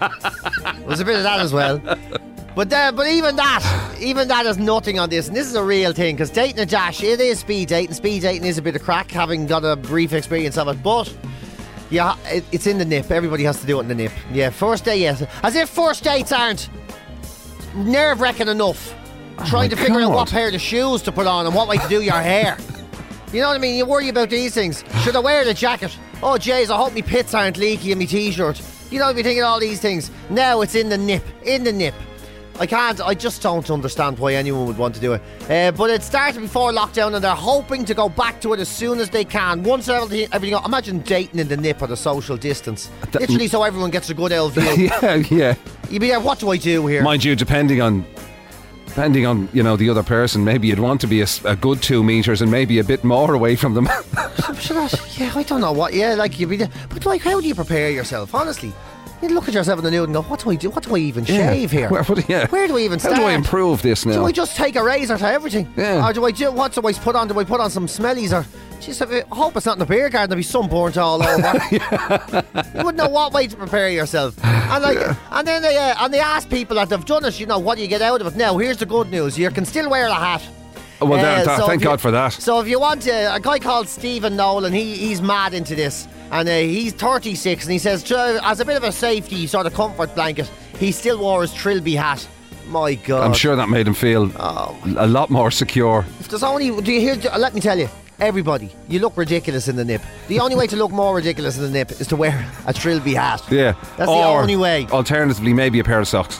there was a bit of that as well. But uh, but even that, even that is nothing on this, and this is a real thing because dating a dash, it is speed dating. Speed dating is a bit of crack, having got a brief experience of it, but. Yeah, it, it's in the nip. Everybody has to do it in the nip. Yeah, first day, yes. As if first dates aren't nerve-wracking enough. Oh Trying to figure out God. what pair of shoes to put on and what way to do your hair. You know what I mean? You worry about these things. Should I wear the jacket? Oh, jeez, I hope my pits aren't leaky in my t-shirt. You know, be thinking all these things. Now it's in the nip. In the nip. I can't, I just don't understand why anyone would want to do it. Uh, but it started before lockdown and they're hoping to go back to it as soon as they can. Once everything, everything imagine dating in the nip at a social distance. That- Literally so everyone gets a good old view. yeah, yeah. You'd be there, what do I do here? Mind you, depending on depending on you know the other person, maybe you'd want to be a, s- a good two meters and maybe a bit more away from them. Should I, yeah, I don't know what, yeah, like you'd be there. But like, how do you prepare yourself, honestly? You look at yourself in the nude and go, what do I do? What do I even shave here? Where, what- yeah. Where do I even How start? do I improve this now? Do I just take a razor to everything? Yeah. Or do I do, what do I put on? Do I put on some smellies or... Jeez, I hope it's not in the beer garden. There'll be sunburnt all over. You wouldn't know what way to prepare yourself. And like, and then they uh, and they ask people that they've done it. You know, what do you get out of it? Now, here's the good news: you can still wear a hat. well, that, Uh, that- so thank if you- God for that. So if you want to, a guy called Stephen Nolan, he he's mad into this, and uh, he's thirty-six, and he says, "Tr- as a bit of a safety sort of comfort blanket, he still wore his Trilby hat. My God, I'm sure that made him feel Oh. a lot more secure. If there's only, do you hear? Let me tell you, everybody, you look ridiculous in the nip. The only way to look more ridiculous in the nip is to wear a Trilby hat. Yeah. That's or, the only way. Alternatively, maybe a pair of socks.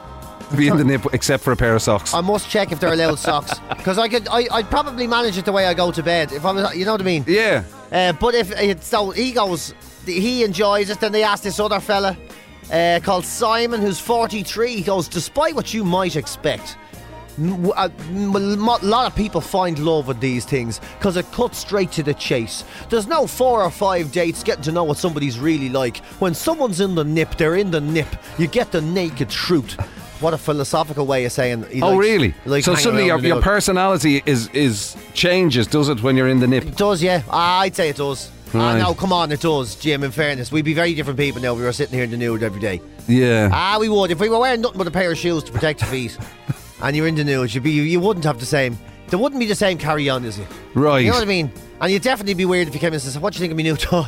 Be in the nip, except for a pair of socks. I must check if they're allowed socks, because I could, I, I'd probably manage it the way I go to bed. If I was, you know what I mean? Yeah. Uh, but if it, so, he goes, he enjoys it. Then they ask this other fella uh, called Simon, who's forty-three. He goes, despite what you might expect, m- a m- lot of people find love with these things because it cuts straight to the chase. There's no four or five dates getting to know what somebody's really like. When someone's in the nip, they're in the nip. You get the naked truth. What a philosophical way of saying. He Oh, likes- really? he likes So hanging suddenly around your, the your nude. personality is is changes, does it, when you're in the nip? It does, yeah. Ah, I'd say it does. Right. Ah, no, come on, it does, Jim, in fairness. We'd be very different people now if we were sitting here in the nude every day. Yeah. Ah, we would. If we were wearing nothing but a pair of shoes to protect your feet and you're in the nude, you'd be, you wouldn't have the same. There wouldn't be the same carry on, is it? Right. You know what I mean? And you'd definitely be weird if you came in and said, what do you think of my new toy?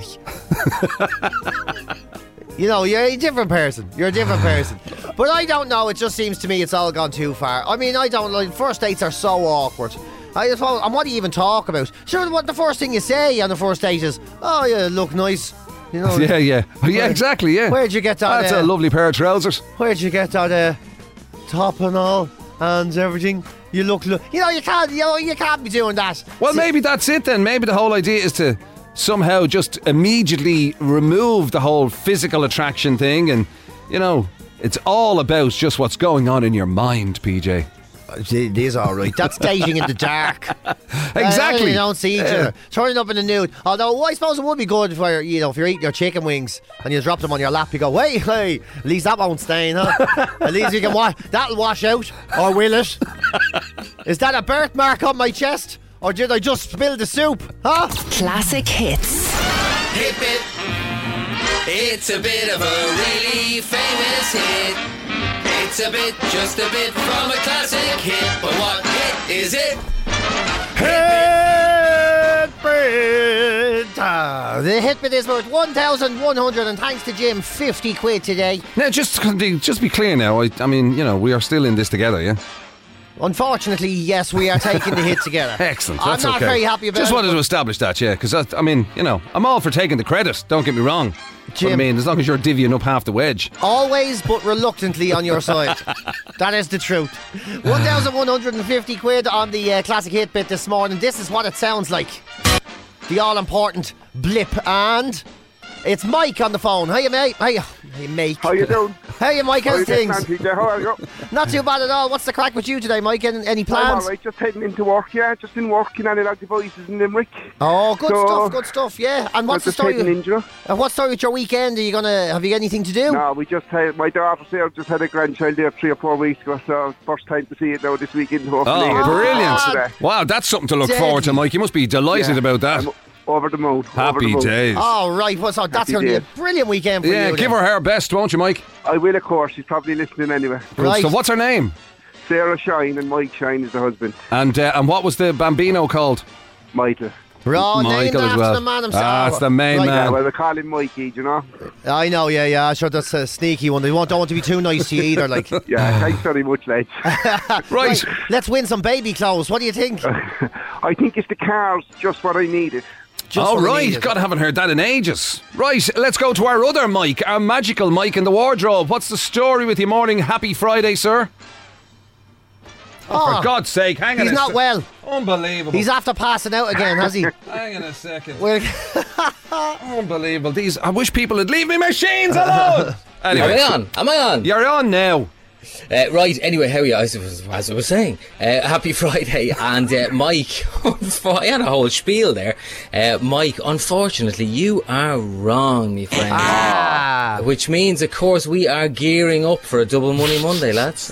You know, you're a different person. You're a different person. But I don't know. It just seems to me it's all gone too far. I mean, I don't like, first dates are so awkward. I just, and what do you even talk about? Sure, what the first thing you say on the first date is, oh, you look nice. You know, Yeah, yeah. Oh, yeah, Where- exactly, yeah. Where'd you get that? That's uh, a lovely pair of trousers. Where'd you get that uh, top and all and everything? You look, look, you know, you can't, you know, you can't be doing that. Well, See- maybe that's it then. Maybe the whole idea is to somehow just immediately remove the whole physical attraction thing, and, you know, it's all about just what's going on in your mind, P J. It is all right. That's dating in the dark. Exactly. Uh, you don't see each Yeah. other. Turning up in the nude. Although, I suppose it would be good if you're, you know, if you're eating your chicken wings and you drop them on your lap, you go, hey, hey, at least that won't stain, huh? At least you can wash. That'll wash out, or will it? Is that a birthmark on my chest, or did I just spill the soup? Huh? Classic hits. Hip it. It's a bit of a really famous hit. It's a bit, just a bit from a classic hit. But what hit is it? Hit bit. Ah, the hit bit is worth one thousand one hundred, and thanks to Jim, fifty quid today. Now, just to be, just be clear now, I, I mean, you know, we are still in this together, yeah? Unfortunately, yes, we are taking the hit together. Excellent, I'm that's not okay. very happy about Just it. wanted to establish that, yeah, because, I, I mean, you know, I'm all for taking the credit, don't get me wrong. Jim. I mean, as long as you're divvying up half the wedge. Always, but reluctantly on your side. That is the truth. one thousand one hundred fifty quid on the uh, classic hit bit this morning. This is what it sounds like. The all-important blip, and it's Mike on the phone. Hiya, mate. Hiya, hey, mate. How you doing? Hiya, Mike. How How's you getting on, things? P J? How are you? Not too bad at all. What's the crack with you today, Mike? Any, any I'm plans? alright, just heading into work, yeah. Just in work in Analog Devices in Limerick. Oh, good So- stuff, good stuff, yeah. And what's the just heading story? in, you know? Uh, what story with your weekend? Are you gonna? Have you got anything to do? No, we just had, my daughter there just had a grandchild there three or four weeks ago, so first time to see it now this weekend, hopefully. Oh, And brilliant. today. Wow, that's something to look Deadly. forward to, Mike. You must be delighted Yeah, about that. I'm over the moon. over the Happy moon. days. Oh, right. Well, so that's Happy going to be a days. brilliant weekend for Yeah, you. give then. her her best, won't you, Mike? I will, of course. She's probably listening anyway. Good Right. stuff. What's her name? Sarah Shine and Mike Shine is the husband. And uh, and what was the bambino called? Michael. Raw named Michael as after well. the man himself. Ah, it's the main Right. man. Yeah, well, we call him Mikey, do you know? I know, yeah, yeah. Sure, that's a sneaky one. They won't, don't want to be too nice to you either. Like, Yeah, thanks very much, lads. Right. let's win some baby clothes. What do you think? I think it's the cars, just what I needed. Just All what I right. needed. God, I haven't heard that in ages. Right, let's go to our other Mike, our magical Mike in the wardrobe. What's the story with you? Morning, happy Friday, sir. Oh, For God's sake, hang on he's a not sec- well. Unbelievable. He's after passing out again, has he? Hang on a second. Well, Unbelievable. These. I wish people would leave me machines alone. Anyway, Am I on? Am I on? you're on now. Uh, right, anyway, how are you? As I was, as I was saying, uh, happy Friday. And uh, Mike, I had a whole spiel there. Uh, Mike, unfortunately, you are wrong, my friend. ah, Which means, of course, we are gearing up for a double money Monday, lads.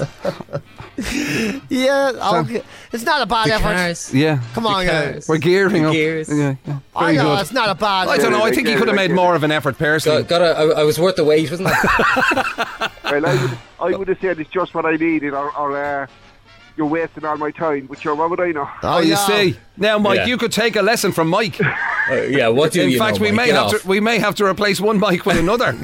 yeah. Okay. It's not a bad The effort. cars. Yeah. Come on, The guys. cars. We're gearing The up. gears. Yeah, yeah. I Very know good. it's not a bad. I don't know. I think he could have made more of an effort personally. Got, got a, I, I was worth the wait, wasn't I? Well, I would, I would have said it's just what I needed, or, or uh, you're wasting all my time. But sure, what would I know? Oh, you no. see. Now, Mike, Yeah. you could take a lesson from Mike. Uh, yeah, what do In you fact, know, we Mike? may Get have off. to we may have to replace one Mike with another.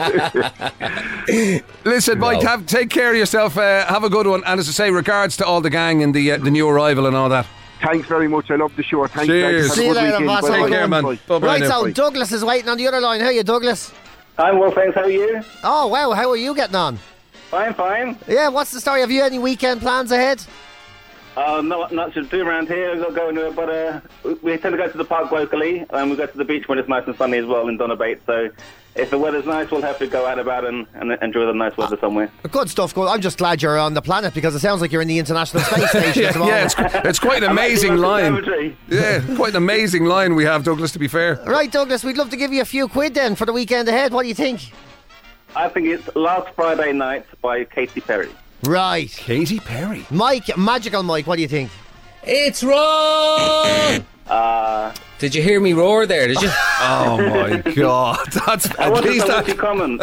Listen, Mike, No. have, take care of yourself. Uh, have a good one, and as I say, regards to all the gang and the uh, the new arrival and all that. Thanks very much. I love the show. Thanks, Cheers. guys. Have a See you good later, weekend. boss. Bye-bye. Take care, man. Bye. Bye-bye Right, now. so Douglas is waiting on the other line. How are you, Douglas? I'm well, thanks. How are you? Oh, wow. How are you getting on? Fine, fine. Yeah, what's the story? Have you any weekend plans ahead? Uh, not not to do around here. We've got going to it, but uh, we we tend to go to the park locally, and we go to the beach when it's nice and sunny as well in Donabate. So if the weather's nice, we'll have to go out about and, and enjoy the nice weather somewhere. Good stuff. Good. I'm just glad you're on the planet because it sounds like you're in the International Space Station at the Yeah, moment. yeah, it's, it's quite an amazing line. Yeah, quite an amazing line we have, Douglas, to be fair. Right, Douglas, we'd love to give you a few quid then for the weekend ahead. What do you think? I think it's Last Friday Night by Katy Perry. Right. Katy Perry. Mike, Magical Mike, what do you think? It's wrong! Uh, Did you hear me roar there? Did you? Oh my God! That's I at wasn't least supposed to that. coming.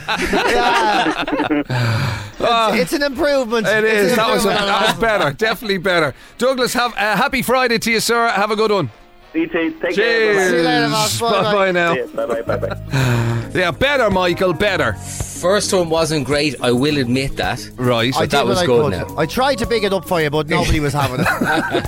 Yeah. it's, it's an improvement. It It's is. an That was, a, improvement. that was better. Definitely better. Douglas, have a happy Friday to you, sir. Have a good one. You too. Take Cheers. care. See you later, boss. Bye, Bye bye. bye now. Bye bye. Bye bye. Yeah, better, Michael. Better. First one wasn't great, I will admit that. Right. I that did was what I good could. now. I tried to big it up for you, but nobody was having it.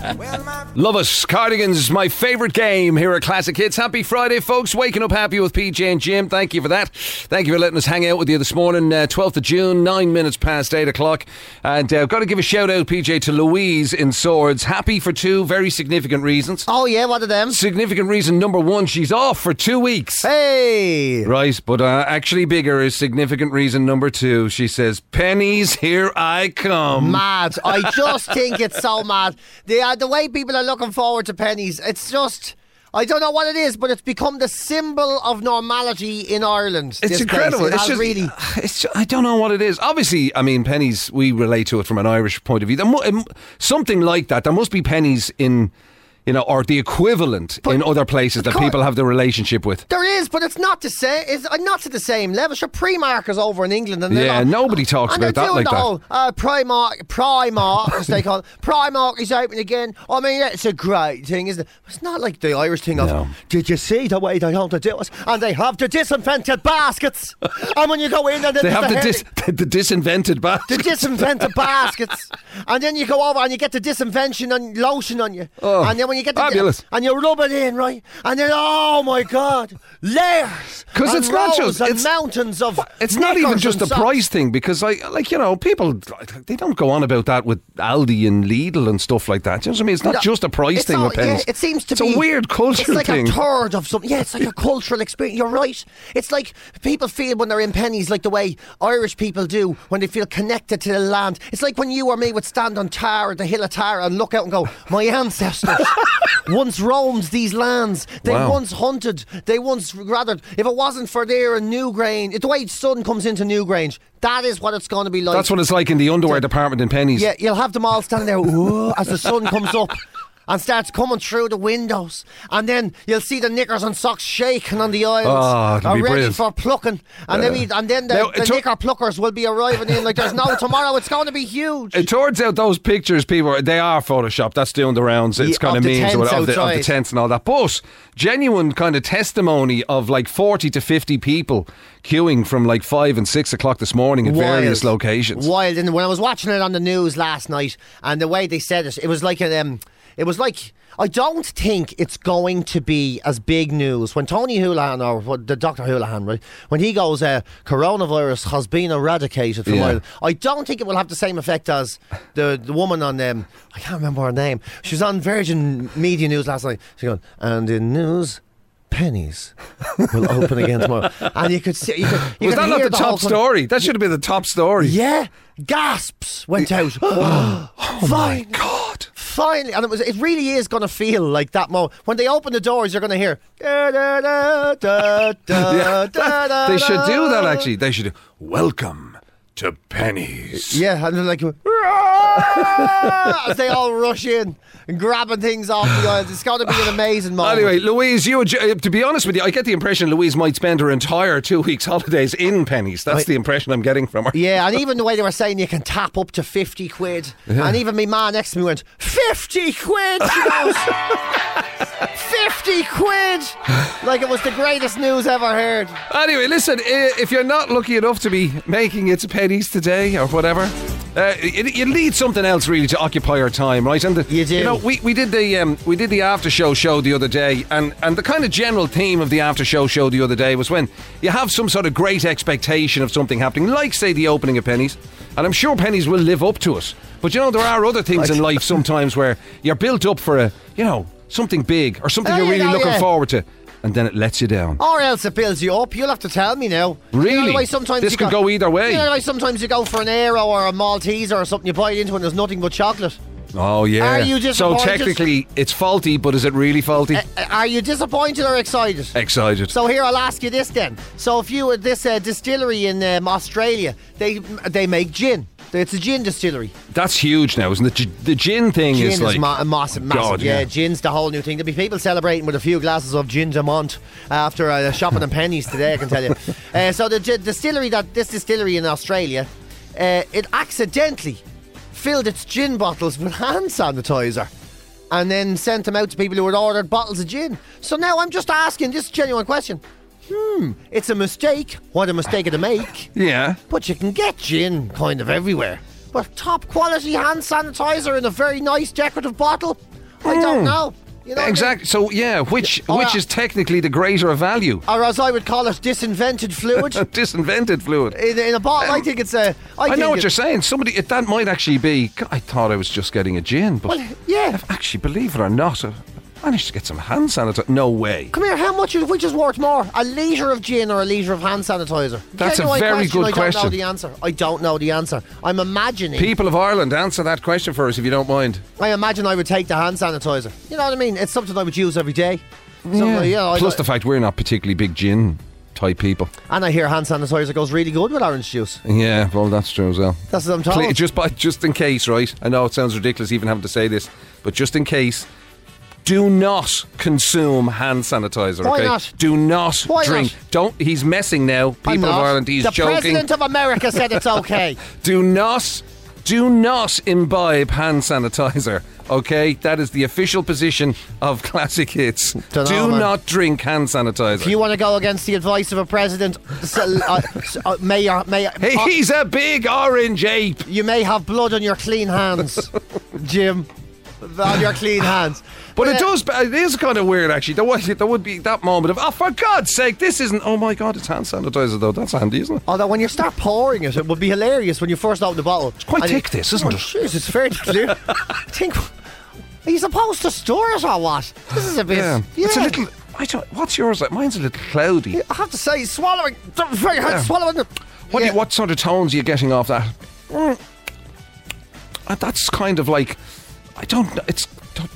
Love it. Cardigans, my favourite game here at Classic Hits. Happy Friday, folks. Waking up happy with P J and Jim. Thank you for that. Thank you for letting us hang out with you this morning. Uh, twelfth of June, nine minutes past eight o'clock. And uh, I've got to give a shout out, P J, to Louise in Swords. Happy for two very significant reasons. Oh, yeah, what are them? Significant reason number one, she's off for two weeks. Hey! Right, but uh, actually bigger is significant reason number two. She says, pennies, here I come. Mad. I just think it's so mad. The, uh, the way people are looking forward to pennies, it's just... I don't know what it is, but it's become the symbol of normality in Ireland. It's this incredible. Place. It It's has just, really... it's just, I don't know what it is. Obviously, I mean, pennies, we relate to it from an Irish point of view. There mu- um, something like that. There must be pennies in... You know, or the equivalent But in other places that course- people have the relationship with. There is, but it's not the same. It's uh, not to the same level. Sure, Primark is over in England, and they're Yeah, not- nobody talks and about they're that doing like the that. Whole, uh, Primark, Primark, as they call it. Primark is open again. I mean, it's a great thing, isn't it? It's not like the Irish thing of, No. did you see the way they want to do it? And they have the disinfected baskets. And when you go in, and then They there's have the, the dis- the disinvented the basket. disinfected baskets, and then you go over and you get the disinfection and lotion on you, Oh, and then when you get the fabulous. and you rub it in, right, and then oh my God, layers 'Cause and it's not rows just- and it's- mountains of It's not even knickers just and a socks. price thing because, I, like, you know, people, they don't go on about that with Aldi and Lidl and stuff like that. Do you know what I mean? It's not No, just a price it's thing all- with pennies. Yeah, it seems to it's be a weird cultural It's like thing. a third of something. Yeah, it's like a cultural experience. You're right. It's like people feel when they're in pennies, like the way Irish people do when they feel connected to the land. It's like when you or me would stand on Tara, the hill of Tara, and look out and go, "My ancestors once roamed these lands. They Wow. once hunted. They once gathered. If it wasn't for there in Newgrange, the way sun comes into Newgrange, that is what it's going to be like." That's what it's like in the underwear department in pennies. Yeah, you'll have them all standing there "Whoa," as the sun comes up and starts coming through the windows, and then you'll see the knickers and socks shaking on the aisles, Oh, it'll are be ready brilliant. for plucking, and then, we, and then the, Now, the it took- knicker pluckers will be arriving in like there's no tomorrow. It's going to be huge. It turns out those pictures, people, they are photoshopped. That's doing the rounds. It's Yeah, kind of of the memes or tents whatever, of, the, of the outside. tents and all that. But genuine kind of testimony of like forty to fifty people queuing from like five and six o'clock this morning at various locations. Wild. And when I was watching it on the news last night, and the way they said it, it was like an, um, it was like. I don't think it's going to be as big news when Tony Houlihan, or what, the Doctor Houlihan, right, when he goes, uh, coronavirus has been eradicated from Yeah. Ireland. I don't think it will have the same effect as the, the woman on, um, I can't remember her name. She was on Virgin Media News last night. She going, and in news, pennies will open again tomorrow. And you could see, you could, you Was could that not hear the whole top con- story? That should have been the top story. Yeah, gasps went out. oh my God. Finally, and it was. It really is going to feel like that moment when they open the doors. You're going to hear. Da, da, da, da, da, Yeah, da, da, they should do that da. actually. They should do, welcome to pennies. Yeah, and they're like, as they all rush in and grabbing things off the aisles. It's going to be an amazing moment. Anyway, Louise, you uh, to be honest with you, I get the impression Louise might spend her entire two weeks holidays in pennies. That's Right. the impression I'm getting from her. Yeah, and even the way they were saying you can tap up to fifty quid. And even my man next to me went, fifty quid? She goes, fifty quid? Like it was the greatest news ever heard. Anyway, listen, i- if you're not lucky enough to be making it to pennies today or whatever, uh, you, you need something else really to occupy your time, right? And the, You do. You know, we, we did the um, we did the after show show the other day, and, and the kind of general theme of the after show show the other day was when you have some sort of great expectation of something happening, like say the opening of pennies, and I'm sure pennies will live up to it. But you know, there are other things in life sometimes where you're built up for a, you know, something big or something Oh, you're yeah, really oh, looking yeah. forward to, and then it lets you down. Or else it builds you up. You'll have to tell me now. You know Really? the way sometimes This you could go either way. You know the way sometimes you go for an Aero or a Malteser or something, you bite into it and there's nothing but chocolate. Oh yeah. Are you so disappointed? technically it's faulty, but is it really faulty? Uh, are you disappointed or excited? Excited. So here, I'll ask you this then. So if you were this uh, distillery in um, Australia, they they make gin. It's a gin distillery. That's huge now, isn't it? G- the gin thing Gin is is like ma- massive, massive. God, yeah. yeah. Gin's the whole new thing. There'll be people celebrating with a few glasses of gin de Mont after uh, shopping in pennies today, I can tell you. Uh, so the g- distillery, that this distillery in Australia, uh, it accidentally filled its gin bottles with hand sanitizer and then sent them out to people who had ordered bottles of gin. So now I'm just asking, this is a genuine question. Hmm, it's a mistake. What a mistake to make. yeah. But you can get gin kind of everywhere. But top quality hand sanitizer in a very nice decorative bottle? I don't know. You know what I mean? Exactly. So yeah, which Oh, which yeah. is technically the greater value? Or as I would call it, disinvented fluid. Disinvented fluid. in, in a bottle, I think it's a... I, I think know what it- you're saying. Somebody it, that might actually be. I thought I was just getting a gin, but Well, yeah. actually, believe it or not, I managed to get some hand sanitizer. No way. Come here, how much is which is worth more? A litre of gin or a litre of hand sanitizer? That's a Genuine very good I don't question. know the answer. I don't know the answer. I'm imagining... People of Ireland, answer that question for us if you don't mind. I imagine I would take the hand sanitizer. You know what I mean? It's something I would use every day. Something, you know, I- Plus the fact we're not particularly big gin type people. And I hear hand sanitizer goes really good with orange juice. Yeah, well, that's true as well. That's what I'm told. Cle- Just by, just in case, right? I know it sounds ridiculous even having to say this, but just in case, do not consume hand sanitizer. Why okay? not? Do not Why drink. not? Don't. He's messing now. People I'm of not. Ireland. He's the joking. President of America said it's okay. Do not, do not imbibe hand sanitizer. Okay, that is the official position of Classic Hits. Dunno, do man. not drink hand sanitizer. If you want to go against the advice of a president, s- uh, s- uh, may uh, may uh, He's a big orange ape. you may have blood on your clean hands, Jim. On your clean hands. But it uh, does. It is kind of weird, actually. There would, there would be that moment of, oh, for God's sake, this isn't. Oh my God, it's hand sanitizer though. That's handy, isn't it? Although when you start pouring it, it would be hilarious when you first open the bottle. It's quite thick, this, isn't it? Jeez, it's fairly clear. I think. Are you supposed to store it or what? This is a bit. Yeah. Yeah. It's a little. I don't. What's yours? Like mine's a little cloudy. I have to say, swallowing. Very hard Yeah. swallowing it. What? Do Yeah. you, what sort of tones are you getting off that? Mm. Uh, That's kind of like. I don't know. It's.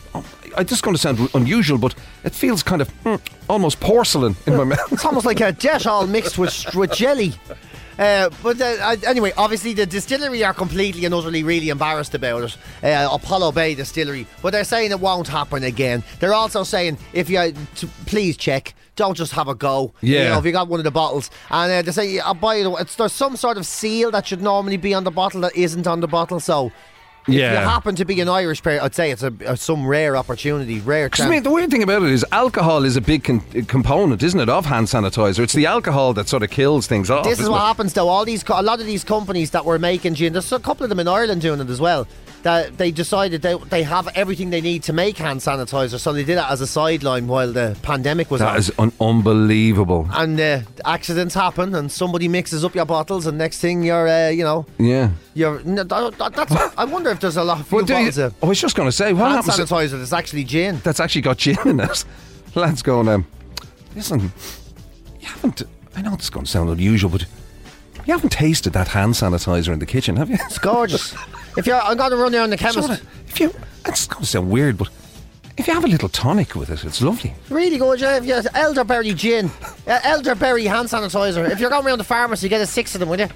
I just going to sound unusual, but it feels kind of mm, almost porcelain in my mouth. It's almost like a Dettol mixed with, with jelly. Uh, but uh, uh, anyway, obviously the distillery are completely and utterly really embarrassed about it. Uh, Apollo Bay Distillery, but they're saying it won't happen again. They're also saying if you to, please check, don't just have a go. Yeah. You know, if you got one of the bottles, and uh, they say uh, by the way, it's, there's some sort of seal that should normally be on the bottle that isn't on the bottle. So. If Yeah. you happen to be an Irish player, I'd say it's a, a some rare opportunity, rare Because I chance. mean, the weird thing about it is alcohol is a big con- component, isn't it, of hand sanitizer? It's the alcohol that sort of kills things off. This is isn't what it? happens though. All these, co- a lot of these companies that were making gin, there's a couple of them in Ireland doing it as well. That they decided they they have everything they need to make hand sanitizer, so they did it as a sideline while the pandemic was That on. is un- unbelievable. and uh, accidents happen, and somebody mixes up your bottles, and next thing you're, uh, you know, Yeah. you're. No, that, that- that's. I wonder if there's a lot of few Well, do you- bottles of I was just going to say, what hand happens? sanitizer that's actually gin. That's actually got gin in it. Lads going, um, listen, you haven't. I know this is going to sound unusual, but you haven't tasted that hand sanitizer in the kitchen, have you? It's gorgeous. If you're, I'm going to run down the chemist. Sort of, if you, it's going to sound weird, but if you have a little tonic with it, it's lovely. Really good, yeah. If you have elderberry gin, uh, elderberry hand sanitizer. If you're going around the pharmacy, get a six of them, will you?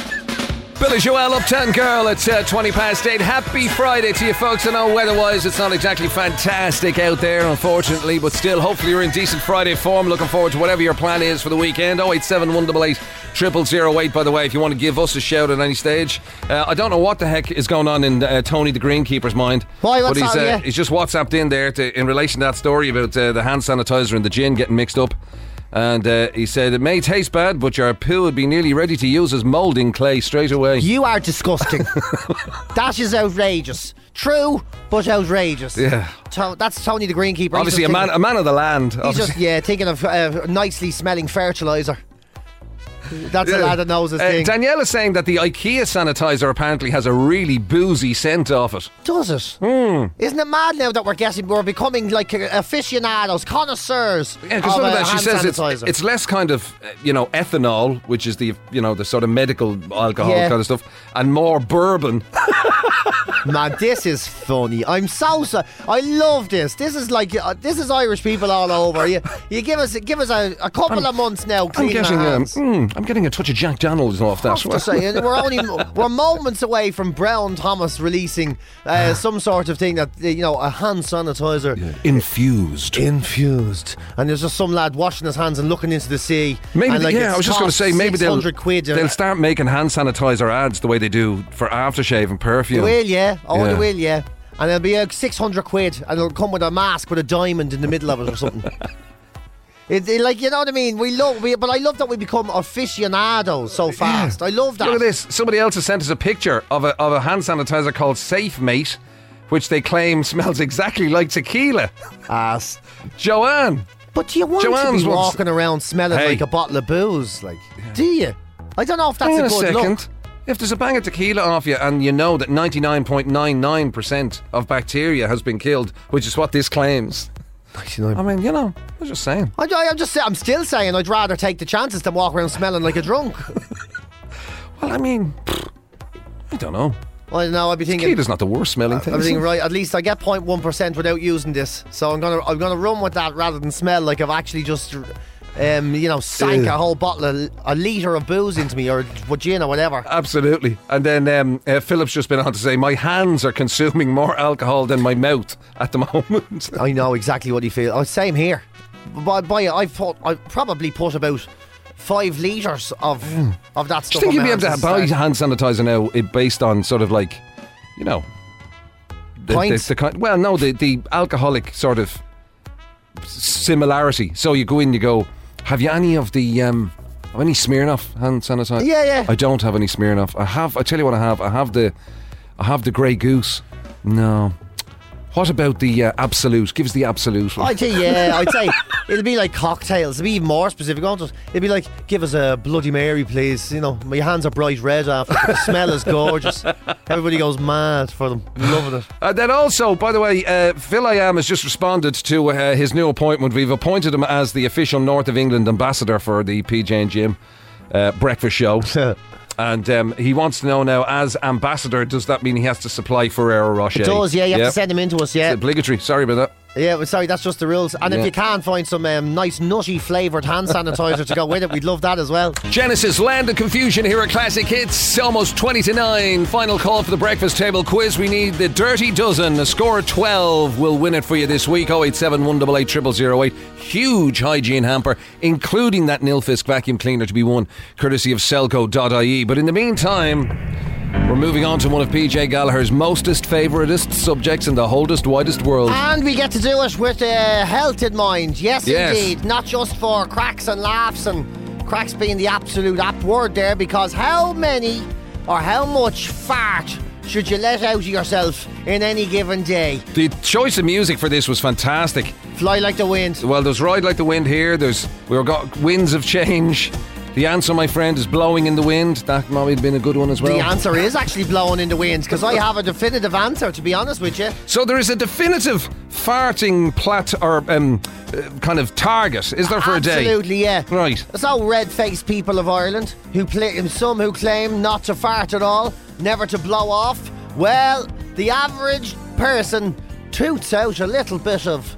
Billy Joel, Uptown Girl, it's uh, twenty past eight. Happy Friday to you folks. I know weather-wise it's not exactly fantastic out there, unfortunately, but still, hopefully you're in decent Friday form. Looking forward to whatever your plan is for the weekend. oh eight seven, one eight eight, zero zero zero eight, by the way, if you want to give us a shout at any stage. Uh, I don't know what the heck is going on in uh, Tony the Greenkeeper's mind. Why, what's but he's, that, uh, yeah? he's just WhatsApped in there to, in relation to that story about uh, the hand sanitizer and the gin getting mixed up. And uh, he said, it may taste bad, but your poo would be nearly ready to use as moulding clay straight away. You are disgusting. That is outrageous. True, but outrageous. Yeah. To- that's Tony the Greenkeeper. He's Obviously, a just man, thinking- a man of the land. He's obviously. just, yeah, thinking of uh, nicely smelling fertiliser. That's a lad that knows his Uh, thing. Danielle is saying that the IKEA sanitizer apparently has a really boozy scent off it. Does it? Hmm. Isn't it mad now that we're getting, we're becoming like aficionados, connoisseurs Yeah, because of look uh, at that. She hand says it's, sanitizer. it's less kind of, uh, you know, ethanol, which is the, you know, the sort of medical alcohol Yeah. kind of stuff, and more bourbon. Man, this is funny. I'm so, so I love this. This is like uh, this is Irish people all over. You, you give us give us a, a couple of months now. I'm Clean getting, our um, hands. mm, I'm getting a touch of Jack Daniels off that. I have to say, we're only we're moments away from Brown Thomas releasing uh, some sort of thing that, you know, a hand sanitizer. Yeah. Infused. Infused. And there's just some lad washing his hands and looking into the sea. Maybe, and like yeah, I was just going to say, maybe they'll, quid they'll start making hand sanitizer ads the way they do for aftershave and perfume. They will, yeah. Oh, yeah. they will, yeah. And it'll be like six hundred quid, and it'll come with a mask with a diamond in the middle of it or something. It, it, like, you know what I mean? We love, we, but I love that we become aficionados so fast. Yeah. I love that. Look at this. Somebody else has sent us a picture of a of a hand sanitizer called Safe Mate, which they claim smells exactly like tequila. Ass. Joanne. But do you want Joanne's to be wants- walking around smelling Hey. like a bottle of booze? Like, do you? I don't know if that's Hang a on good a second. look. If there's a bang of tequila off you and you know that ninety-nine point nine nine percent of bacteria has been killed, which is what this claims. ninety-nine. I mean, you know, I'm just saying. I, I, I'm just, I'm still saying I'd rather take the chances than walk around smelling like a drunk. Well, I mean, I don't know. I don't know. I'd be thinking. Tequila's not the worst smelling thing. I'm is thinking, it? right, at least I get zero point one percent without using this. So I'm gonna I'm gonna run with that rather than smell like I've actually just um, you know, sank Ew. a whole bottle of a litre of booze into me, or gin or whatever. Absolutely. And then um, uh, Philip's just been on to say, my hands are consuming more alcohol than my mouth at the moment. I know exactly what you feel. Oh, same here. By, by I've put, I've probably put about five litres of of that Do stuff. you think on you'd my be able to hands buy since the hand sanitizer now it based on sort of like, you know, the, Pints? the, the kind, well, no, the, the alcoholic sort of similarity. So you go in, you go, have you any of the, um, have any Smirnoff hand sanitizer? Yeah, yeah. I don't have any Smirnoff. I have, I tell you what I have. I have the, I have the Grey Goose. No. What about the uh, Absolute? Give us the Absolute. I'd say, yeah, I'd say it'll be like cocktails. It'll be even more specific, won't it? It'll be like, give us a Bloody Mary, please. You know, my hands are bright red after, but the smell is gorgeous. Everybody goes mad for them. Loving it. And then also, by the way, uh, Phil I Am has just responded to uh, his new appointment. We've appointed him as the official North of England ambassador for the P J and Jim uh, breakfast show. And um, he wants to know now, as ambassador, does that mean he has to supply Ferrero Rocher? It does, yeah. You have to send them in to us, yeah. It's obligatory. Sorry about that. Yeah, well, sorry, that's just the rules. And Yeah. if you can find some um, nice nutty flavoured hand sanitizer to go with it, we'd love that as well. Genesis, Land of Confusion here at Classic Hits. Almost twenty to nine. Final call for the breakfast table quiz. We need the Dirty Dozen. A score of twelve will win it for you this week. oh eight seven, one eight eight, zero zero zero eight. Huge hygiene hamper, including that Nilfisk vacuum cleaner to be won, courtesy of Selco dot I E. But in the meantime, we're moving on to one of P J Gallagher's mostest, favouriteest subjects in the holdest, widest world. And we get to do it with uh, health in mind. Yes, Yes. indeed. Not just for cracks and laughs, and cracks being the absolute apt word there, because how many or how much fart should you let out of yourself in any given day? The choice of music for this was fantastic. Fly like the wind. Well, there's Ride Like the Wind here. There's We've got Winds of Change. The answer, my friend, is Blowing in the Wind. That might have been a good one as well. The answer is actually blowing in the wind, because I have a definitive answer, to be honest with you. So there is a definitive farting plat or um, uh, kind of target, is there, for a day? Absolutely, yeah. Right. There's no red-faced people of Ireland who play, some who claim not to fart at all, never to blow off. Well, the average person toots out a little bit of,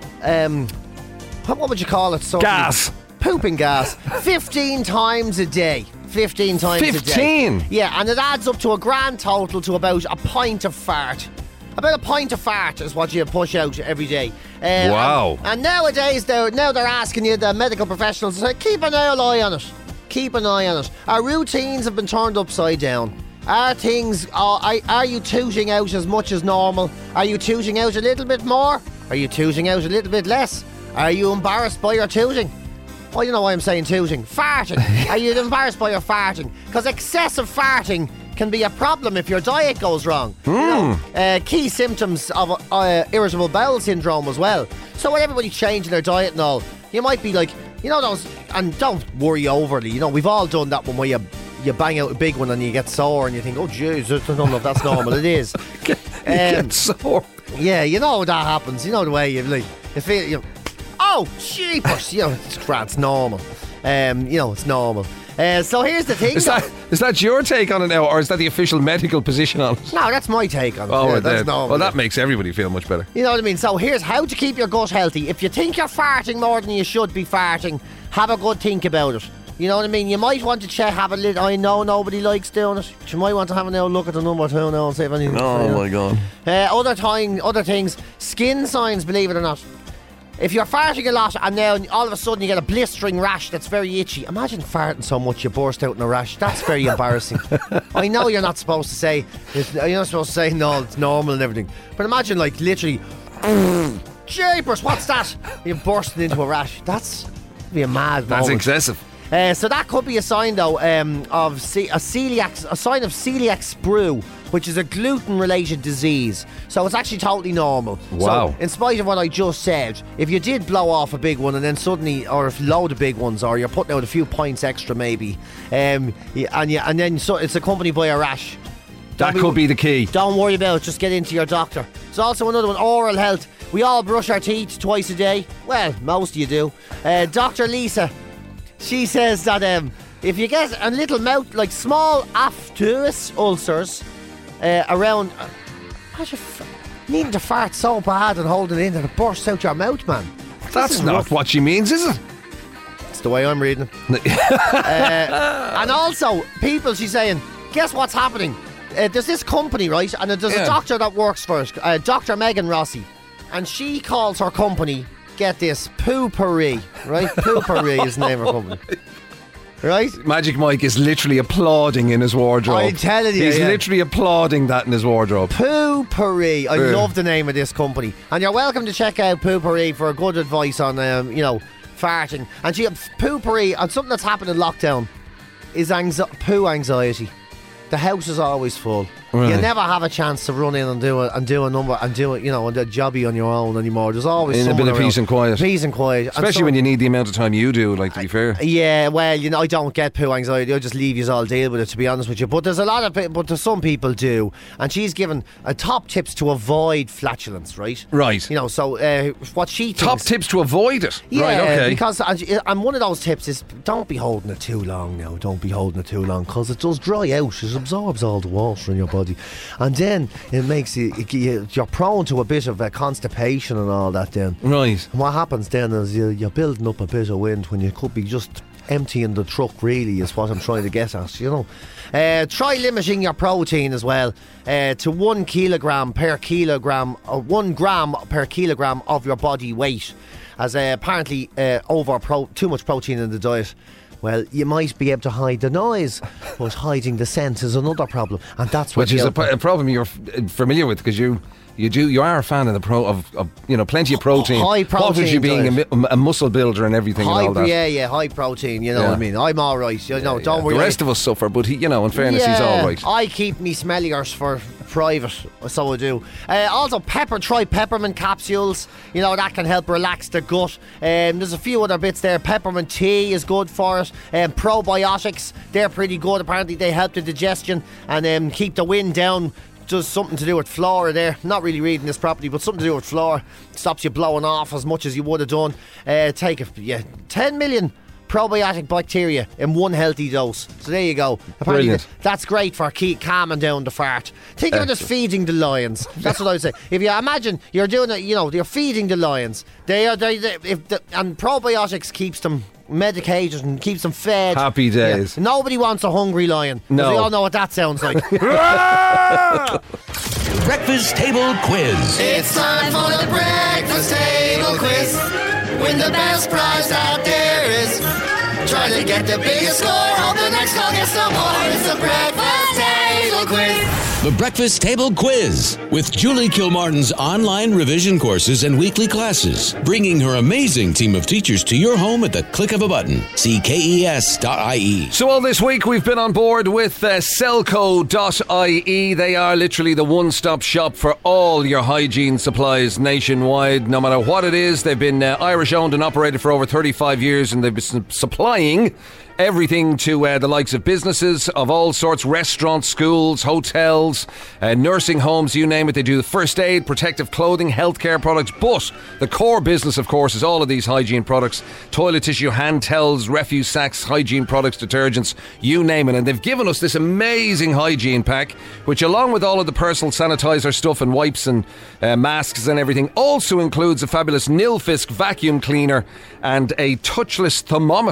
um, what, what would you call it? Something? Gas. Pooping gas. fifteen times a day. fifteen times a day. fifteen? Yeah, and it adds up to a grand total to about a pint of fart. About a pint of fart is what you push out every day. Um, Wow. And, and nowadays, they're, now they're asking you, the medical professionals, to say, keep an eye on it. Keep an eye on it. Our routines have been turned upside down. Are things, are, are, are you tooting out as much as normal? Are you tooting out a little bit more? Are you tooting out a little bit less? Are you embarrassed by your tooting? Well, you know why I'm saying tooting. Farting. Are you embarrassed by your farting? Because excessive farting can be a problem if your diet goes wrong. You know, uh, key symptoms of uh, irritable bowel syndrome as well. So when everybody's changing their diet and all, you might be like, you know those, and don't worry overly. You know, we've all done that one where you you bang out a big one and you get sore and you think, oh jeez, I don't know if that's normal. It is. You get sore. Yeah, you know that happens. You know the way you like, you feel, you oh, jeepers, you know, it's, it's normal. Um, you know, it's normal. Uh, so here's the thing. Is that, is that your take on it now, or is that the official medical position on it? No, that's my take on it. Oh, yeah, well, that's then. normal. Well, that makes everybody feel much better. You know what I mean? So here's how to keep your gut healthy. If you think you're farting more than you should be farting, have a good think about it. You know what I mean? You might want to check, have a little. I know nobody likes doing it. But you might want to have a little look at the number two now and see if anything. Oh you know. my God. Uh, other time, other things, skin signs. Believe it or not, if you're farting a lot and now all of a sudden you get a blistering rash that's very itchy. Imagine farting so much you burst out in a rash. That's very embarrassing. I know you're not supposed to say. You're not supposed to say no, it's normal and everything. But imagine like literally, jeepers, what's that? You're bursting into a rash. That's be a mad. That's moment. excessive. Uh, so that could be a sign, though, um, of ce- a celiac, a sign of celiac sprue, which is a gluten-related disease. So it's actually totally normal. Wow. So, in spite of what I just said, if you did blow off a big one and then suddenly, or if load of big ones, or you're putting out a few pints extra, maybe, um, y- and you, and then so it's accompanied by a rash. That Don't could be the key. Don't worry about it. Just get into your doctor. There's also another one, oral health. We all brush our teeth twice a day. Well, most of you do. Uh, Doctor Lisa. She says that um, if you get a little mouth, like small aphthous ulcers uh, around, uh, imagine f- needing to fart so bad and holding it in that it bursts out your mouth, man. That's not rough. What she means, is it? That's the way I'm reading it. uh, and also, people, she's saying, guess what's happening? Uh, there's this company, right? And there's Yeah. a doctor that works for it, uh, Doctor Megan Rossi. And she calls her company, get this, Poo-Pourri, right? Poo-Pourri is the name of her company. Right? Magic Mike is literally applauding in his wardrobe. I'm telling you, He's yeah. literally applauding that in his wardrobe. Poo-Pourri. I Yeah. love the name of this company. And you're welcome to check out Poo-Pourri for good advice on, um, you know, farting. And she, Poo-Pourri, and something that's happened in lockdown, is anxi- poo anxiety. The house is always full. Right. You never have a chance to run in and do a, and do a number and do it, you know, and a jobby on your own anymore. There's always In a someone bit of around. peace and quiet. Peace and quiet. Especially And so- when you need the amount of time you do, like, to be fair. Yeah, well, you know, I don't get poo anxiety. I just leave you all deal with it, to be honest with you. But there's a lot of, pe- but there's some people do, and she's given uh, top tips to avoid flatulence, right? Right. You know, so uh, what she thinks, Top tips to avoid it. yeah, Right, okay. because and, and one of those tips is don't be holding it too long now. Don't be holding it too long because it does dry out. It absorbs all the water in your body, and then it makes you, you you're prone to a bit of uh, constipation and all that. Then, Right. and what happens then is you, you're building up a bit of wind when you could be just emptying the truck, really, is what I'm trying to get at, you know. Uh, try limiting your protein as well uh, to one kilogram per kilogram, or one gram per kilogram of your body weight, as uh, apparently uh, over pro- too much protein in the diet. Well, you might be able to hide the noise, but hiding the scent is another problem, and that's what Which is you- a, p- a problem you're f- familiar with, because you you do you are a fan of the pro of, of you know plenty of protein. High What with you protein being a, diet. mi- a muscle builder and everything high, and all that. yeah, yeah, high protein. You know Yeah. what I mean? I'm all right. You know, don't Yeah. worry. The rest of us suffer, but he, you know, in fairness, he's Yeah, all right. I keep me smelliers for private, so I do. Uh, also, pepper, try peppermint capsules. You know, that can help relax the gut. Um, there's a few other bits there. Peppermint tea is good for it. Um, probiotics, they're pretty good. Apparently, they help the digestion and um, keep the wind down. Does something to do with flora there. Not really reading this properly, but something to do with flora. Stops you blowing off as much as you would have done. Uh, take a, yeah, ten million probiotic bacteria in one healthy dose. So there you go. Apparently Brilliant. th- that's great for keep calming down the fart. Think of it as feeding the lions. That's what I would say. If you imagine you're doing it, you know, you're feeding the lions. They are, they, they if the, and probiotics keeps them medicated and keeps them fed. Happy days. Yeah. Nobody wants a hungry lion. 'Cause No. we all know what that sounds like. Breakfast Table Quiz. It's time for the breakfast table quiz. Win the best prize out there is. Try to get the biggest score. Hope the next call gets some more. It's the breakfast table quiz. The Breakfast Table Quiz with Julie Kilmartin's online revision courses and weekly classes, bringing her amazing team of teachers to your home at the click of a button. See K E S dot I E. So all this week we've been on board with uh, Selco dot I E. They are literally the one-stop shop for all your hygiene supplies nationwide, no matter what it is. They've been uh, Irish owned and operated for over thirty-five years, and they've been su- supplying everything to uh, the likes of businesses of all sorts, restaurants, schools, hotels, uh, nursing homes, you name it. They do the first aid, protective clothing, healthcare products, but the core business, of course, is all of these hygiene products: toilet tissue, hand towels, refuse sacks, hygiene products, detergents, you name it. And they've given us this amazing hygiene pack, which, along with all of the personal sanitizer stuff and wipes and uh, masks and everything, also includes a fabulous Nilfisk vacuum cleaner and a touchless thermometer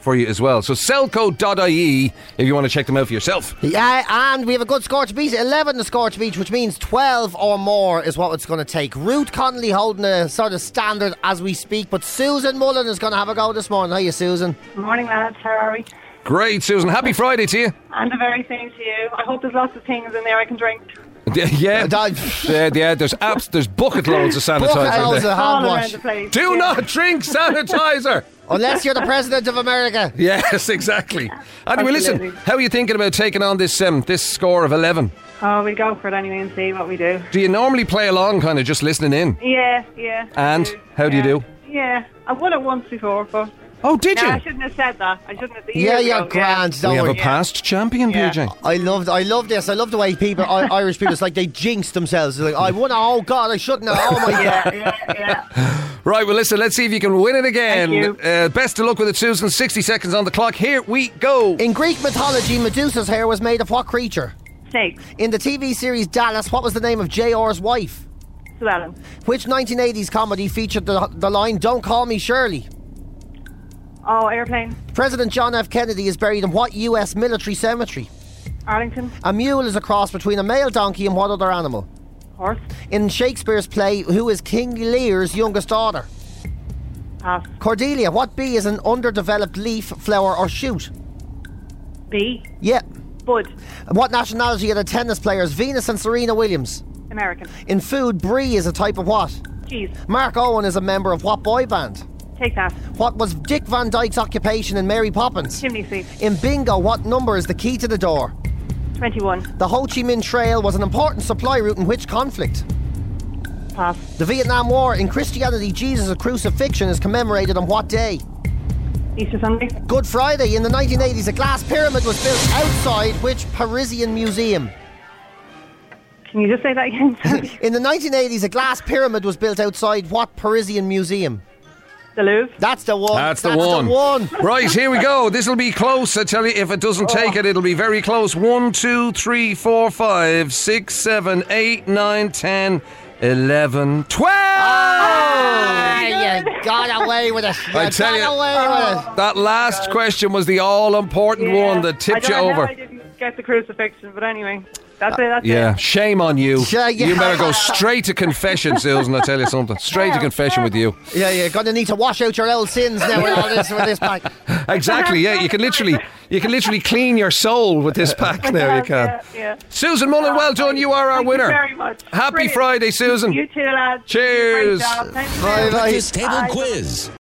for you as well. So selco dot I E if you want to check them out for yourself. Yeah, and we have a good score to beat. eleven to score to beat, which means twelve or more is what it's going to take. Ruth Connolly holding a sort of standard as we speak, but Susan Mullen is going to have a go this morning. How are you, Susan? Morning, lads. How are we? Great, Susan. Happy Friday to you. And the very same to you. I hope there's lots of things in there I can drink. Yeah, yeah, yeah, yeah there's apps, there's bucket loads of sanitizer. Bucket loads there. of hand All wash. around the place. Do yeah. not drink sanitizer. Unless you're the President of America. Yes, exactly. Anyway, listen, Absolutely. how are you thinking about taking on this um, this score of eleven? Oh, we'll go for it anyway and see what we do. Do you normally play along, kind of just listening in? Yeah, yeah. And I do. how do you Yeah. do? Yeah, I've won it once before, but... Oh, did No, you? I shouldn't have said that. I shouldn't have... Yeah, years you're ago, grand. Don't We have a worry. past champion, Yeah. P J. I love, I love this. I love the way people, I, Irish people, it's like they jinx themselves. It's like, I won. Oh God, I shouldn't have. Oh my Yeah, God. yeah, yeah. Right, well, listen, let's see if you can win it again. Thank you. Uh, best of luck with it, Susan. sixty seconds on the clock. Here we go. In Greek mythology, Medusa's hair was made of what creature? Snakes. In the T V series Dallas, what was the name of J R's wife? Llewellyn. Which nineteen eighties comedy featured the, the line "Don't call me Shirley"? Oh, airplane. President John F. Kennedy is buried in what U S military cemetery? Arlington. A mule is a cross between a male donkey and what other animal? Horse. In Shakespeare's play, who is King Lear's youngest daughter? Pass. Cordelia, what bee is an underdeveloped leaf, flower or shoot? B. Yeah. Bud. What nationality are the tennis players Venus and Serena Williams? American. In food, brie is a type of what? Cheese. Mark Owen is a member of what boy band? Take that. What was Dick Van Dyke's occupation in Mary Poppins? Chimney sweep. In bingo, what number is the key to the door? twenty-one. The Ho Chi Minh Trail was an important supply route in which conflict? Pass. The Vietnam War. In Christianity, Jesus' crucifixion is commemorated on what day? Easter Sunday. Good Friday. In the nineteen eighties, a glass pyramid was built outside which Parisian museum? Can you just say that again? Sorry. In the nineteen eighties, a glass pyramid was built outside what Parisian museum? The Louvre. That's the one. That's the one. the one. Right, here we go. This will be close. I tell you, if it doesn't take it, it'll be very close. One, two, three, four, five, six, seven, eight, nine, ten, eleven, twelve. Ah, you got away with it. You I tell got you, away with it. that last question was the all-important Yeah. one that tipped I you don't know over. how I didn't get the crucifixion, but anyway. That's it, that's Yeah, it. shame on you. Yeah, yeah. You better go straight to confession, Susan. I tell you something. Straight to confession with you. Yeah, you're going to need to wash out your old sins now with all this, with this pack. Exactly. Yeah, you can literally, you can literally clean your soul with this pack now. You can. Yeah, yeah. Susan Mullen, well done. You are our Thank winner. you very much. Happy Brilliant. Friday, Susan. You too, lads. Cheers. Great job. Thank you. Bye, bye. Breakfast Table Bye. Quiz.